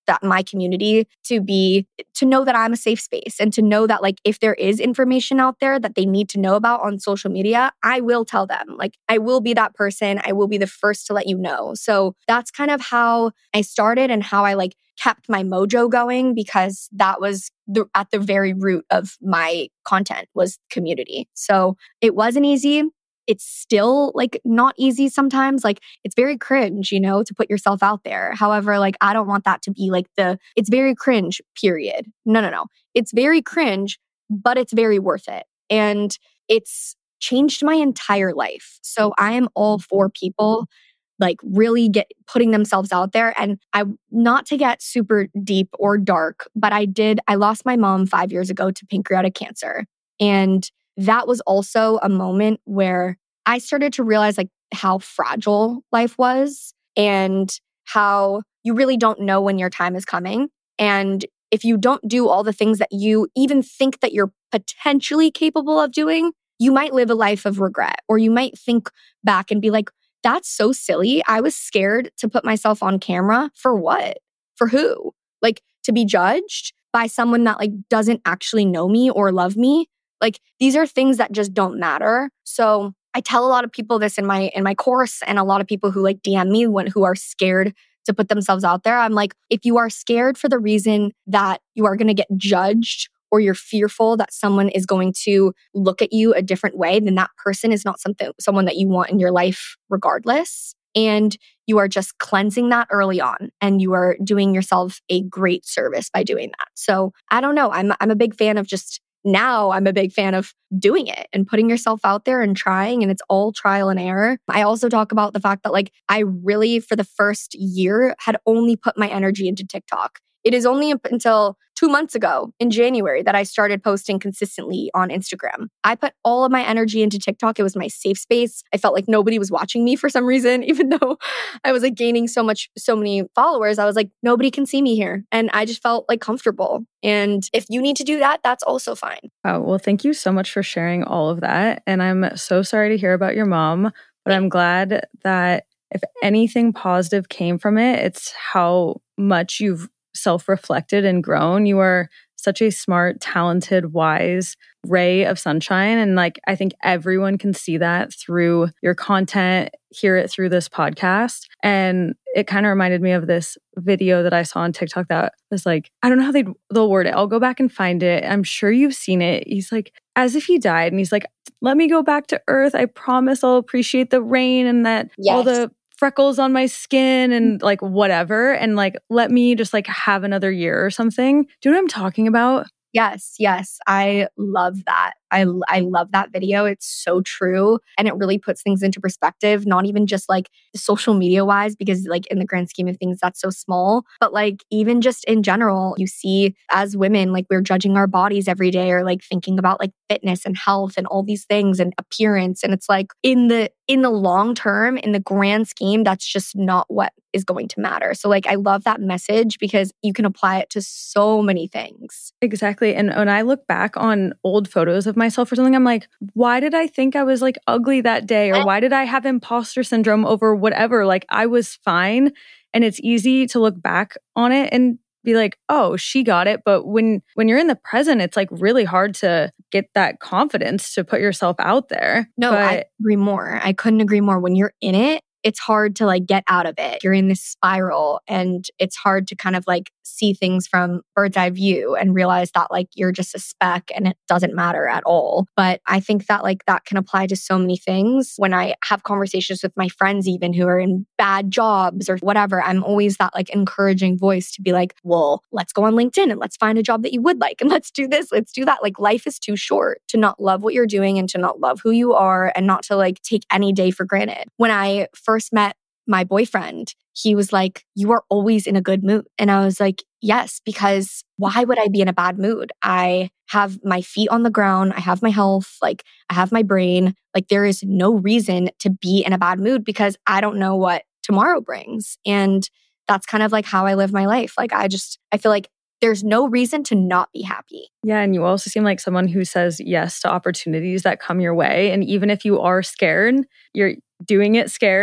that my community to be, to know that I'm a safe space and to know that like if there is information out there that they need to know about on social media, I will tell them. Like I will be that person. I will be the first to let you know. So that's kind of how I started and how I like kept my mojo going, because that was the, at the very root of my content was community. So it wasn't easy. It's still like not easy sometimes. Like it's very cringe, you know, to put yourself out there. However, like I don't want that to be like the, it's very cringe, period. No, no, no. It's very cringe, but it's very worth it. And it's changed my entire life. So I am all for people like really get putting themselves out there. And I, not to get super deep or dark, but I did, I lost my mom five years ago to pancreatic cancer. And that was also a moment where I started to realize like how fragile life was and how you really don't know when your time is coming. And if you don't do all the things that you even think that you're potentially capable of doing, you might live a life of regret, or you might think back and be like, that's so silly. I was scared to put myself on camera for what? For who? Like to be judged by someone that like doesn't actually know me or love me. Like these are things that just don't matter. So I tell a lot of people this in my in my course, and a lot of people who like D M me when who are scared to put themselves out there. I'm like, if you are scared for the reason that you are going to get judged, or you're fearful that someone is going to look at you a different way, then that person is not something someone that you want in your life regardless. And you are just cleansing that early on, and you are doing yourself a great service by doing that. So I don't know. I'm I'm a big fan of just now I'm a big fan of doing it and putting yourself out there and trying, and it's all trial and error. I also talk about the fact that like I really for the first year had only put my energy into TikTok. It is only up until two months ago in January that I started posting consistently on Instagram. I put all of my energy into TikTok. It was my safe space. I felt like nobody was watching me for some reason, even though I was like gaining so much, so many followers. I was like, nobody can see me here. And I just felt like comfortable. And if you need to do that, that's also fine. Wow. Well, thank you so much for sharing all of that. And I'm so sorry to hear about your mom, but I'm glad that if anything positive came from it, it's how much you've self-reflected and grown. You are such a smart, talented, wise ray of sunshine. And like, I think everyone can see that through your content, hear it through this podcast. And it kind of reminded me of this video that I saw on TikTok that was like, I don't know how they, they'll word it. I'll go back and find it. I'm sure you've seen it. He's like, as if he died. And he's like, let me go back to earth. I promise I'll appreciate the rain and that yes. all the freckles on my skin and like whatever. And like, let me just like have another year or something. Do you know what I'm talking about? Yes, yes. I love that. I, I love that video. It's so true. And it really puts things into perspective, not even just like social media wise, because like in the grand scheme of things, that's so small, but like even just in general, you see as women, like we're judging our bodies every day, or like thinking about like fitness and health and all these things and appearance. And it's like in the, in the long term, in the grand scheme, that's just not what is going to matter. So like, I love that message because you can apply it to so many things. Exactly. And when I look back on old photos of myself or something, I'm like, why did I think I was like ugly that day? Or why did I have imposter syndrome over whatever? Like I was fine. And it's easy to look back on it and be like, oh, she got it. But when when you're in the present, it's like really hard to get that confidence to put yourself out there. No, but I agree more. I couldn't agree more. When you're in it, it's hard to like get out of it. You're in this spiral, and it's hard to kind of like see things from bird's eye view and realize that like you're just a speck and it doesn't matter at all. But I think that like that can apply to so many things. When I have conversations with my friends, even who are in bad jobs or whatever, I'm always that like encouraging voice to be like, well, let's go on LinkedIn and let's find a job that you would like. And let's do this, let's do that. Like life is too short to not love what you're doing and to not love who you are and not to like take any day for granted. When I first met my boyfriend, he was like, you are always in a good mood. And I was like, yes, because why would I be in a bad mood? I have my feet on the ground. I have my health. Like I have my brain. Like there is no reason to be in a bad mood because I don't know what tomorrow brings. And that's kind of like how I live my life. Like I just, I feel like there's no reason to not be happy. Yeah. And you also seem like someone who says yes to opportunities that come your way. And even if you are scared, you're doing it scared.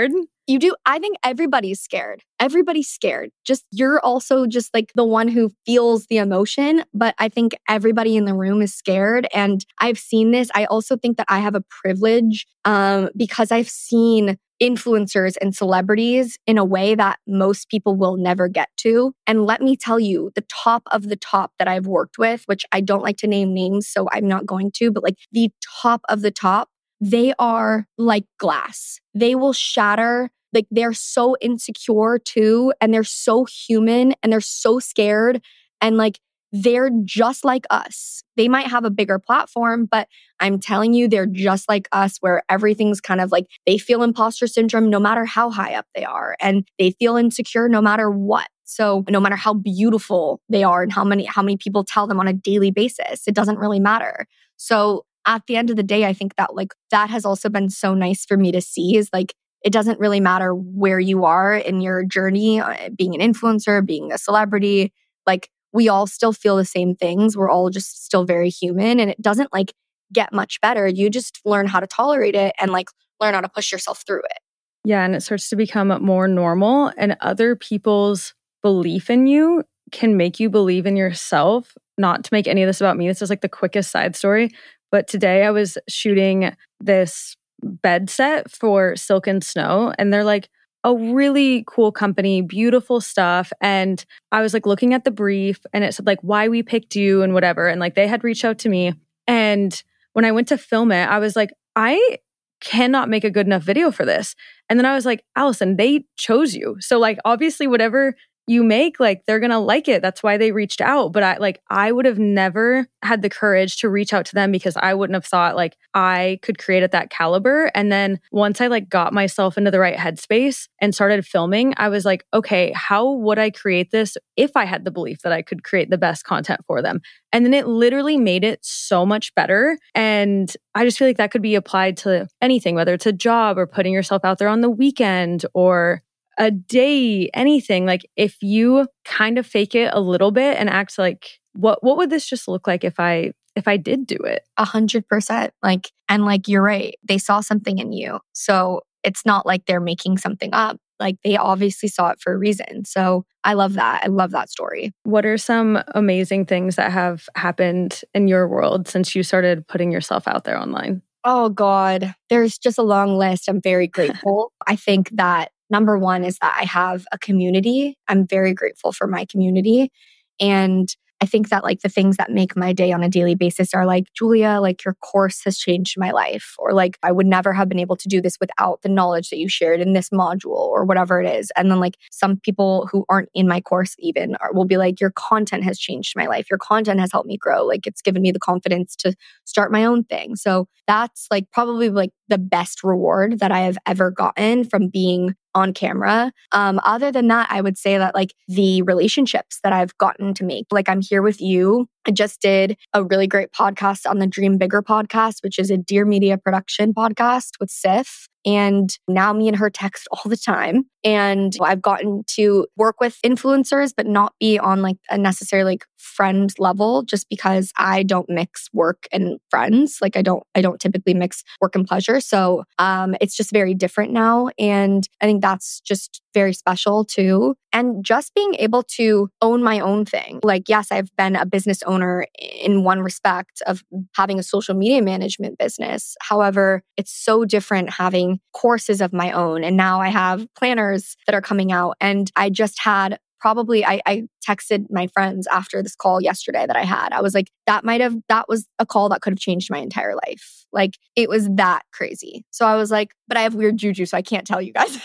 You do. I think everybody's scared. Everybody's scared. Just you're also just like the one who feels the emotion. But I think everybody in the room is scared. And I've seen this. I also think that I have a privilege um, because I've seen influencers and celebrities in a way that most people will never get to. And let me tell you, the top of the top that I've worked with, which I don't like to name names, so I'm not going to, but like the top of the top, they are like glass. They will shatter. Like they're so insecure too. And they're so human and they're so scared. And like, they're just like us. They might have a bigger platform, but I'm telling you, they're just like us where everything's kind of like, they feel imposter syndrome no matter how high up they are. And they feel insecure no matter what. So no matter how beautiful they are and how many, how many people tell them on a daily basis, it doesn't really matter. So at the end of the day, I think that like, that has also been so nice for me to see is like, it doesn't really matter where you are in your journey, uh, being an influencer, being a celebrity, like we all still feel the same things. We're all just still very human and it doesn't like get much better. You just learn how to tolerate it and like learn how to push yourself through it. Yeah. And it starts to become more normal and other people's belief in you can make you believe in yourself. Not to make any of this about me. This is like the quickest side story. But today I was shooting this bed set for Silk and Snow and they're like a really cool company, beautiful stuff. And I was like looking at the brief and it said like why we picked you and whatever. And like they had reached out to me. And when I went to film it, I was like, I cannot make a good enough video for this. And then I was like, Allison, they chose you. So like obviously whatever you make, like they're going to like it. That's why they reached out. But I like, I would have never had the courage to reach out to them because I wouldn't have thought like I could create at that caliber. And then once I like got myself into the right headspace and started filming, I was like, okay, how would I create this if I had the belief that I could create the best content for them? And then it literally made it so much better. And I just feel like that could be applied to anything, whether it's a job or putting yourself out there on the weekend or a day, anything. Like if you kind of fake it a little bit and act like, what what would this just look like if I if I did do it? A hundred percent. Like, and like you're right. They saw something in you. So it's not like they're making something up. Like they obviously saw it for a reason. So I love that. I love that story. What are some amazing things that have happened in your world since you started putting yourself out there online? Oh God, there's just a long list. I'm very grateful. I think that number one is that I have a community. I'm very grateful for my community. And I think that like the things that make my day on a daily basis are like, Julia, like your course has changed my life. Or like, I would never have been able to do this without the knowledge that you shared in this module or whatever it is. And then like some people who aren't in my course even are, will be like, your content has changed my life. Your content has helped me grow. Like it's given me the confidence to start my own thing. So that's like probably like the best reward that I have ever gotten from being on camera. Um, other than that, I would say that like the relationships that I've gotten to make, like I'm here with you. I just did a really great podcast on the Dream Bigger podcast, which is a Dear Media production podcast with Sif. And now me and her text all the time. And I've gotten to work with influencers, but not be on like a necessarily like friend level, just because I don't mix work and friends. Like I don't, I don't typically mix work and pleasure. So um, it's just very different now. And I think that's just very special too. And just being able to own my own thing. Like, yes, I've been a business owner in one respect of having a social media management business. However, it's so different having courses of my own. And now I have planners that are coming out. And I just had probably, I, I texted my friends after this call yesterday that I had. I was like, that might have, that was a call that could have changed my entire life. Like it was that crazy. So I was like, but I have weird juju, so I can't tell you guys.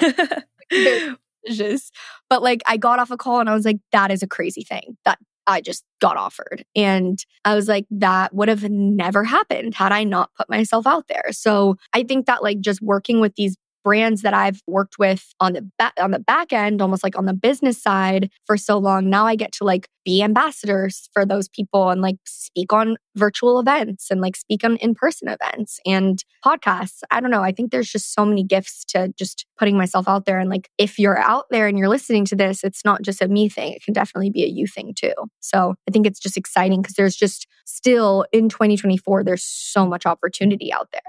But like I got off a call and I was like, that is a crazy thing that I just got offered. And I was like, that would have never happened had I not put myself out there. So I think that like just working with these brands that I've worked with on the back on the back end, almost like on the business side for so long, now I get to like be ambassadors for those people and like speak on virtual events and like speak on in-person events and podcasts. I don't know. I think there's just so many gifts to just putting myself out there. And like, if you're out there and you're listening to this, it's not just a me thing. It can definitely be a you thing too. So I think it's just exciting because there's just still in twenty twenty-four, there's so much opportunity out there.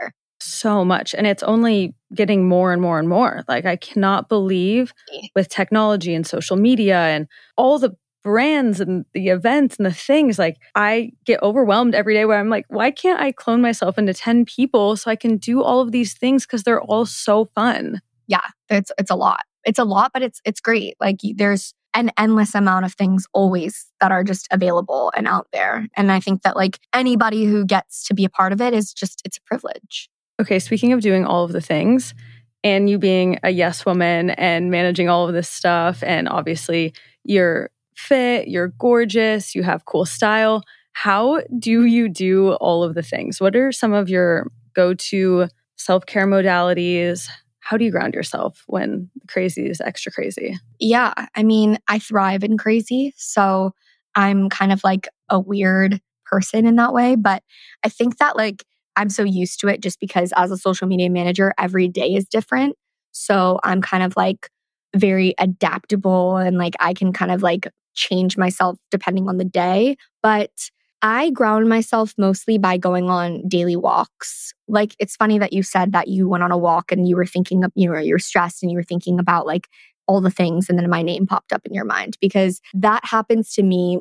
so much. And it's only getting more and more and more. Like, I cannot believe with technology and social media and all the brands and the events and the things, like, I get overwhelmed every day where I'm like, why can't I clone myself into ten people so I can do all of these things because they're all so fun? Yeah, it's it's a lot. It's a lot, but it's it's great. Like, there's an endless amount of things always that are just available and out there. And I think that like anybody who gets to be a part of it is just, it's a privilege. Okay, speaking of doing all of the things and you being a yes woman and managing all of this stuff, and obviously you're fit, you're gorgeous, you have cool style. How do you do all of the things? What are some of your go-to self-care modalities? How do you ground yourself when crazy is extra crazy? Yeah, I mean, I thrive in crazy. So I'm kind of like a weird person in that way. But I think that like I'm so used to it just because as a social media manager, every day is different. So I'm kind of like very adaptable and like I can kind of like change myself depending on the day. But I ground myself mostly by going on daily walks. Like, it's funny that you said that you went on a walk and you were thinking of, you know, you're stressed and you were thinking about like all the things. And then my name popped up in your mind, because that happens to me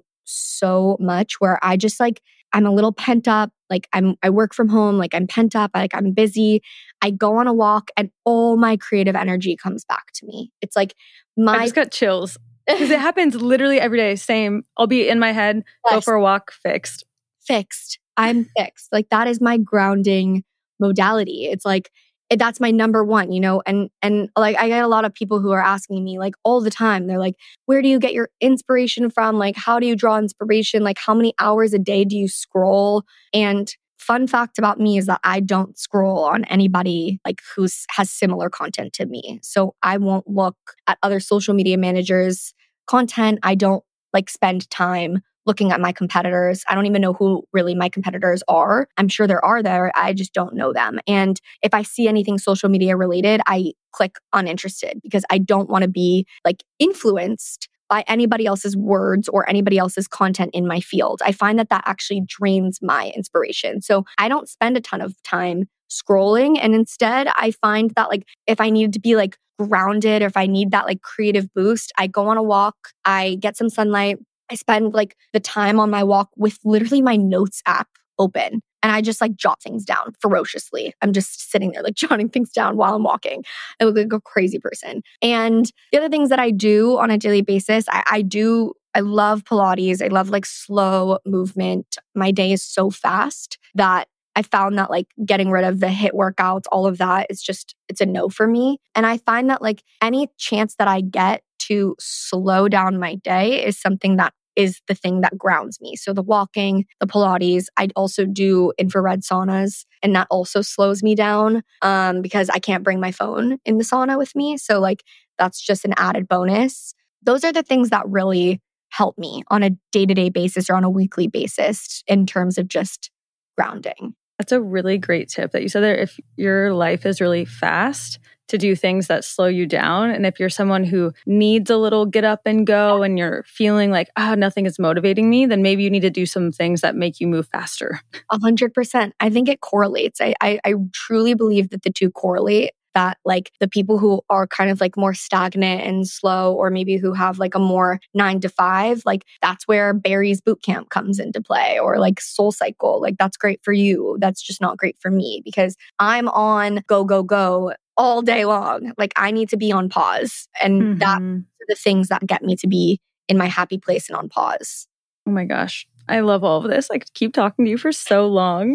so much where I just like, I'm a little pent up. Like I'm, I work from home. Like I'm pent up. Like I'm busy. I go on a walk and all my creative energy comes back to me. It's like my... I just got chills. Because it happens literally every day. Same. I'll be in my head, yes. Go for a walk, fixed. Fixed. I'm fixed. Like that is my grounding modality. It's like, that's my number one, you know? And, and like, I get a lot of people who are asking me like all the time, they're like, where do you get your inspiration from? Like, how do you draw inspiration? Like, how many hours a day do you scroll? And fun fact about me is that I don't scroll on anybody like who's has similar content to me. So I won't look at other social media managers' content. I don't like spend time looking at my competitors. I don't even know who really my competitors are. I'm sure there are there. I just don't know them. And if I see anything social media related, I click uninterested because I don't want to be like influenced by anybody else's words or anybody else's content in my field. I find that that actually drains my inspiration. So I don't spend a ton of time scrolling. And instead, I find that like if I need to be like grounded or if I need that like creative boost, I go on a walk, I get some sunlight. I spend like the time on my walk with literally my notes app open. And I just like jot things down ferociously. I'm just sitting there like jotting things down while I'm walking. I look like a crazy person. And the other things that I do on a daily basis, I, I do, I love Pilates. I love like slow movement. My day is so fast that I found that like getting rid of the HIIT workouts, all of that is just, it's a no for me. And I find that like any chance that I get to slow down my day is something that is the thing that grounds me. So the walking, the Pilates, I also do infrared saunas and that also slows me down um, because I can't bring my phone in the sauna with me. So like that's just an added bonus. Those are the things that really help me on a day-to-day basis or on a weekly basis in terms of just grounding. That's a really great tip that you said there. If your life is really fast, to do things that slow you down. And if you're someone who needs a little get up and go and you're feeling like, oh, nothing is motivating me, then maybe you need to do some things that make you move faster. A hundred percent. I think it correlates. I, I I truly believe that the two correlate. That like the people who are kind of like more stagnant and slow, or maybe who have like a more nine to five, like that's where Barry's Bootcamp comes into play, or like Soul Cycle. Like that's great for you. That's just not great for me because I'm on go, go, go all day long. Like I need to be on pause. And mm-hmm. that's the things that get me to be in my happy place and on pause. Oh my gosh. I love all of this. I could keep talking to you for so long.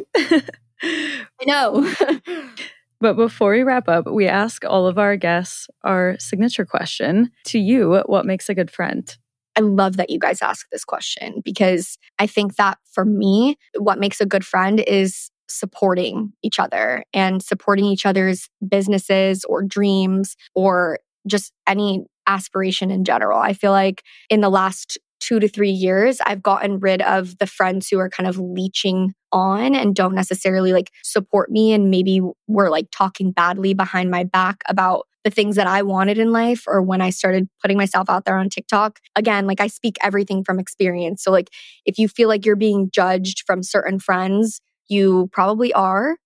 I know. But before we wrap up, we ask all of our guests our signature question. To you, what makes a good friend? I love that you guys ask this question because I think that for me, what makes a good friend is supporting each other and supporting each other's businesses or dreams or just any aspiration in general. I feel like in the last two to three years, I've gotten rid of the friends who are kind of leeching on and don't necessarily like support me. And maybe were like talking badly behind my back about the things that I wanted in life, or when I started putting myself out there on TikTok. Again, like I speak everything from experience. So like if you feel like you're being judged from certain friends, you probably are.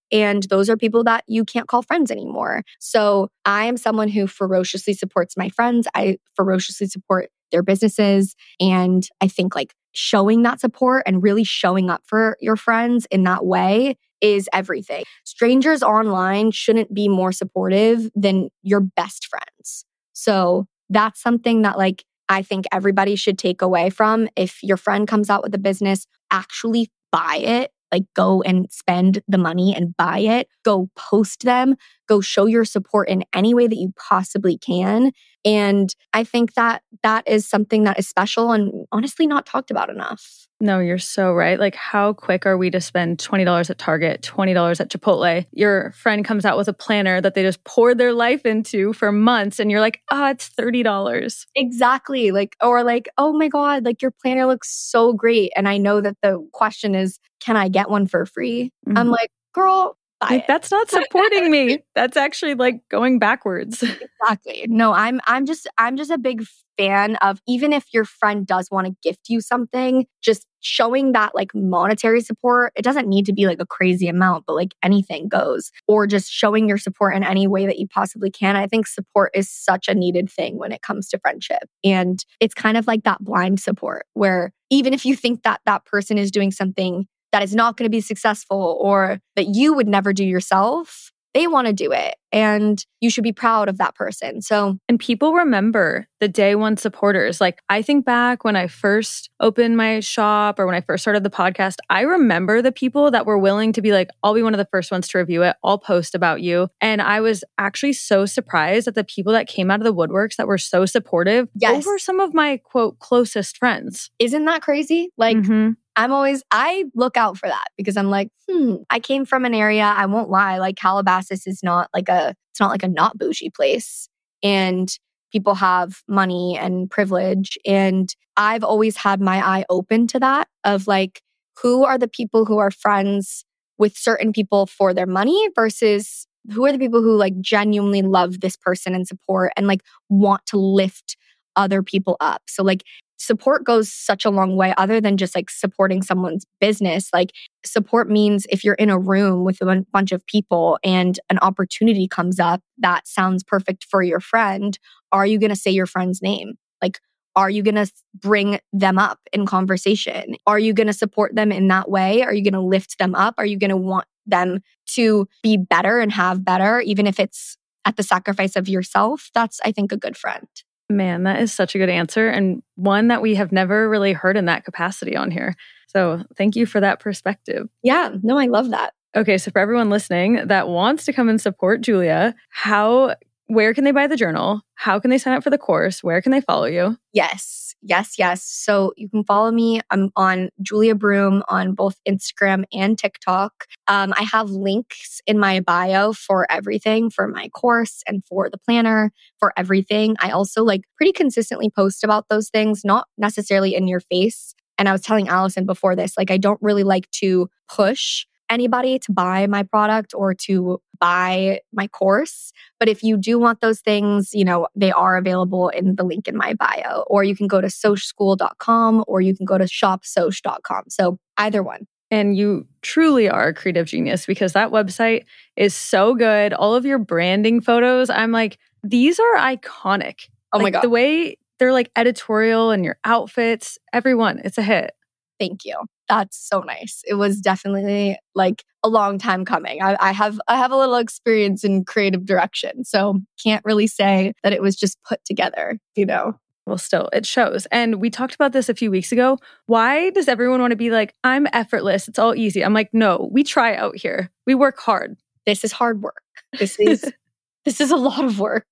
And those are people that you can't call friends anymore. So I am someone who ferociously supports my friends. I ferociously support their businesses. And I think like showing that support and really showing up for your friends in that way is everything. Strangers online shouldn't be more supportive than your best friends. So that's something that like I think everybody should take away from. If your friend comes out with a business, actually buy it. Like go and spend the money and buy it. Go post them. Go show your support in any way that you possibly can. And I think that that is something that is special and honestly not talked about enough. No, you're so right. Like how quick are we to spend twenty dollars at Target, twenty dollars at Chipotle? Your friend comes out with a planner that they just poured their life into for months and you're like, ah, oh, it's thirty dollars. Exactly. Like, or like, oh my God, like your planner looks so great. And I know that the question is, can I get one for free? Mm-hmm. I'm like, girl, buy like, it. That's not supporting me. That's actually like going backwards. Exactly. No, I'm I'm just I'm just a big fan of, even if your friend does want to gift you something, just showing that like monetary support. It doesn't need to be like a crazy amount, but like anything goes. Or just showing your support in any way that you possibly can. I think support is such a needed thing when it comes to friendship. And it's kind of like that blind support where even if you think that that person is doing something that is not going to be successful or that you would never do yourself, they want to do it. And you should be proud of that person. So, and people remember the day one supporters. Like I think back when I first opened my shop or when I first started the podcast, I remember the people that were willing to be like, I'll be one of the first ones to review it. I'll post about you. And I was actually so surprised at the people that came out of the woodworks that were so supportive yes. over some of my quote closest friends. Isn't that crazy? Like, mm-hmm. I'm always, I look out for that because I'm like, hmm, I came from an area, I won't lie, like Calabasas is not like a, it's not like a not bougie place. And people have money and privilege. And I've always had my eye open to that of like, who are the people who are friends with certain people for their money versus who are the people who like genuinely love this person and support and like want to lift other people up. So like, support goes such a long way other than just like supporting someone's business. Like support means if you're in a room with a bunch of people and an opportunity comes up that sounds perfect for your friend, are you going to say your friend's name? Like, are you going to bring them up in conversation? Are you going to support them in that way? Are you going to lift them up? Are you going to want them to be better and have better, even if it's at the sacrifice of yourself? That's, I think, a good friend. Man, that is such a good answer and one that we have never really heard in that capacity on here. So thank you for that perspective. Yeah, no, I love that. Okay, so for everyone listening that wants to come and support Julia, how, where can they buy the journal? How can they sign up for the course? Where can they follow you? Yes, yes, yes. So you can follow me. I'm on Julia Broome on both Instagram and TikTok. Um, I have links in my bio for everything, for my course and for the planner, for everything. I also like pretty consistently post about those things, not necessarily in your face. And I was telling Allison before this, like I don't really like to push anybody to buy my product or to buy my course. But if you do want those things, you know, they are available in the link in my bio, or you can go to soch school dot com or you can go to shop soch dot com. So either one. And you truly are a creative genius because that website is so good. All of your branding photos, I'm like, these are iconic. Oh like, my God. The way they're like editorial and your outfits, everyone, it's a hit. Thank you. That's so nice. It was definitely like a long time coming. I, I have I have a little experience in creative direction, so can't really say that it was just put together, you know. Well, still, it shows. And we talked about this a few weeks ago. Why does everyone want to be like, I'm effortless, it's all easy? I'm like, no, we try out here. We work hard. This is hard work. This is this is a lot of work.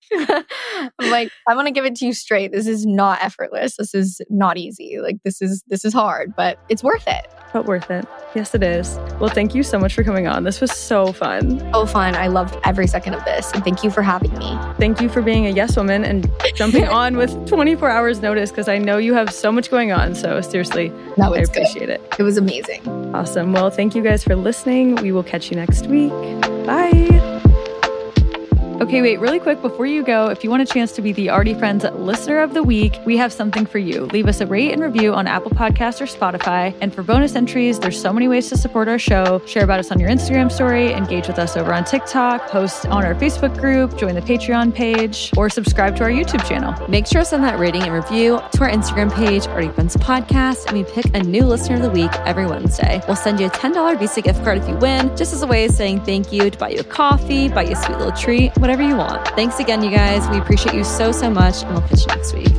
I'm like, I want to give it to you straight. This is not effortless. This is not easy. Like this is this is hard, but it's worth it. But worth it. Yes, it is. Well, thank you so much for coming on. This was so fun. So fun. I loved every second of this. And thank you for having me. Thank you for being a yes woman and jumping on with twenty-four hours notice because I know you have so much going on. So seriously, no, I appreciate good. it. It was amazing. Awesome. Well, thank you guys for listening. We will catch you next week. Bye. Okay, wait, really quick before you go, if you want a chance to be the Already Friends Listener of the Week, we have something for you. Leave us a rate and review on Apple Podcasts or Spotify. And for bonus entries, there's so many ways to support our show. Share about us on your Instagram story, engage with us over on TikTok, post on our Facebook group, join the Patreon page, or subscribe to our YouTube channel. Make sure to send that rating and review to our Instagram page, Already Friends Podcast, and we pick a new listener of the week every Wednesday. We'll send you a ten dollars Visa gift card if you win, just as a way of saying thank you, to buy you a coffee, buy you a sweet little treat, whatever you want. Thanks again, you guys. We appreciate you so, so much, and we'll catch you next week.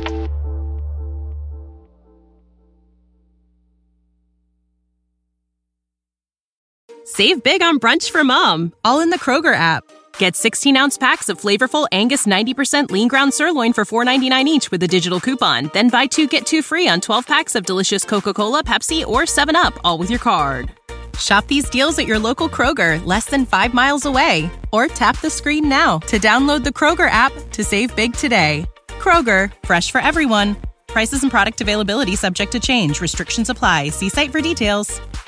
Save big on brunch for mom, all in the Kroger app. Get sixteen-ounce packs of flavorful Angus ninety percent lean ground sirloin for four ninety-nine each with a digital coupon. Then buy two, get two free on twelve packs of delicious Coca-Cola, Pepsi, or seven up, all with your card. Shop these deals at your local Kroger, less than five miles away. Or tap the screen now to download the Kroger app to save big today. Kroger, fresh for everyone. Prices and product availability subject to change. Restrictions apply. See site for details.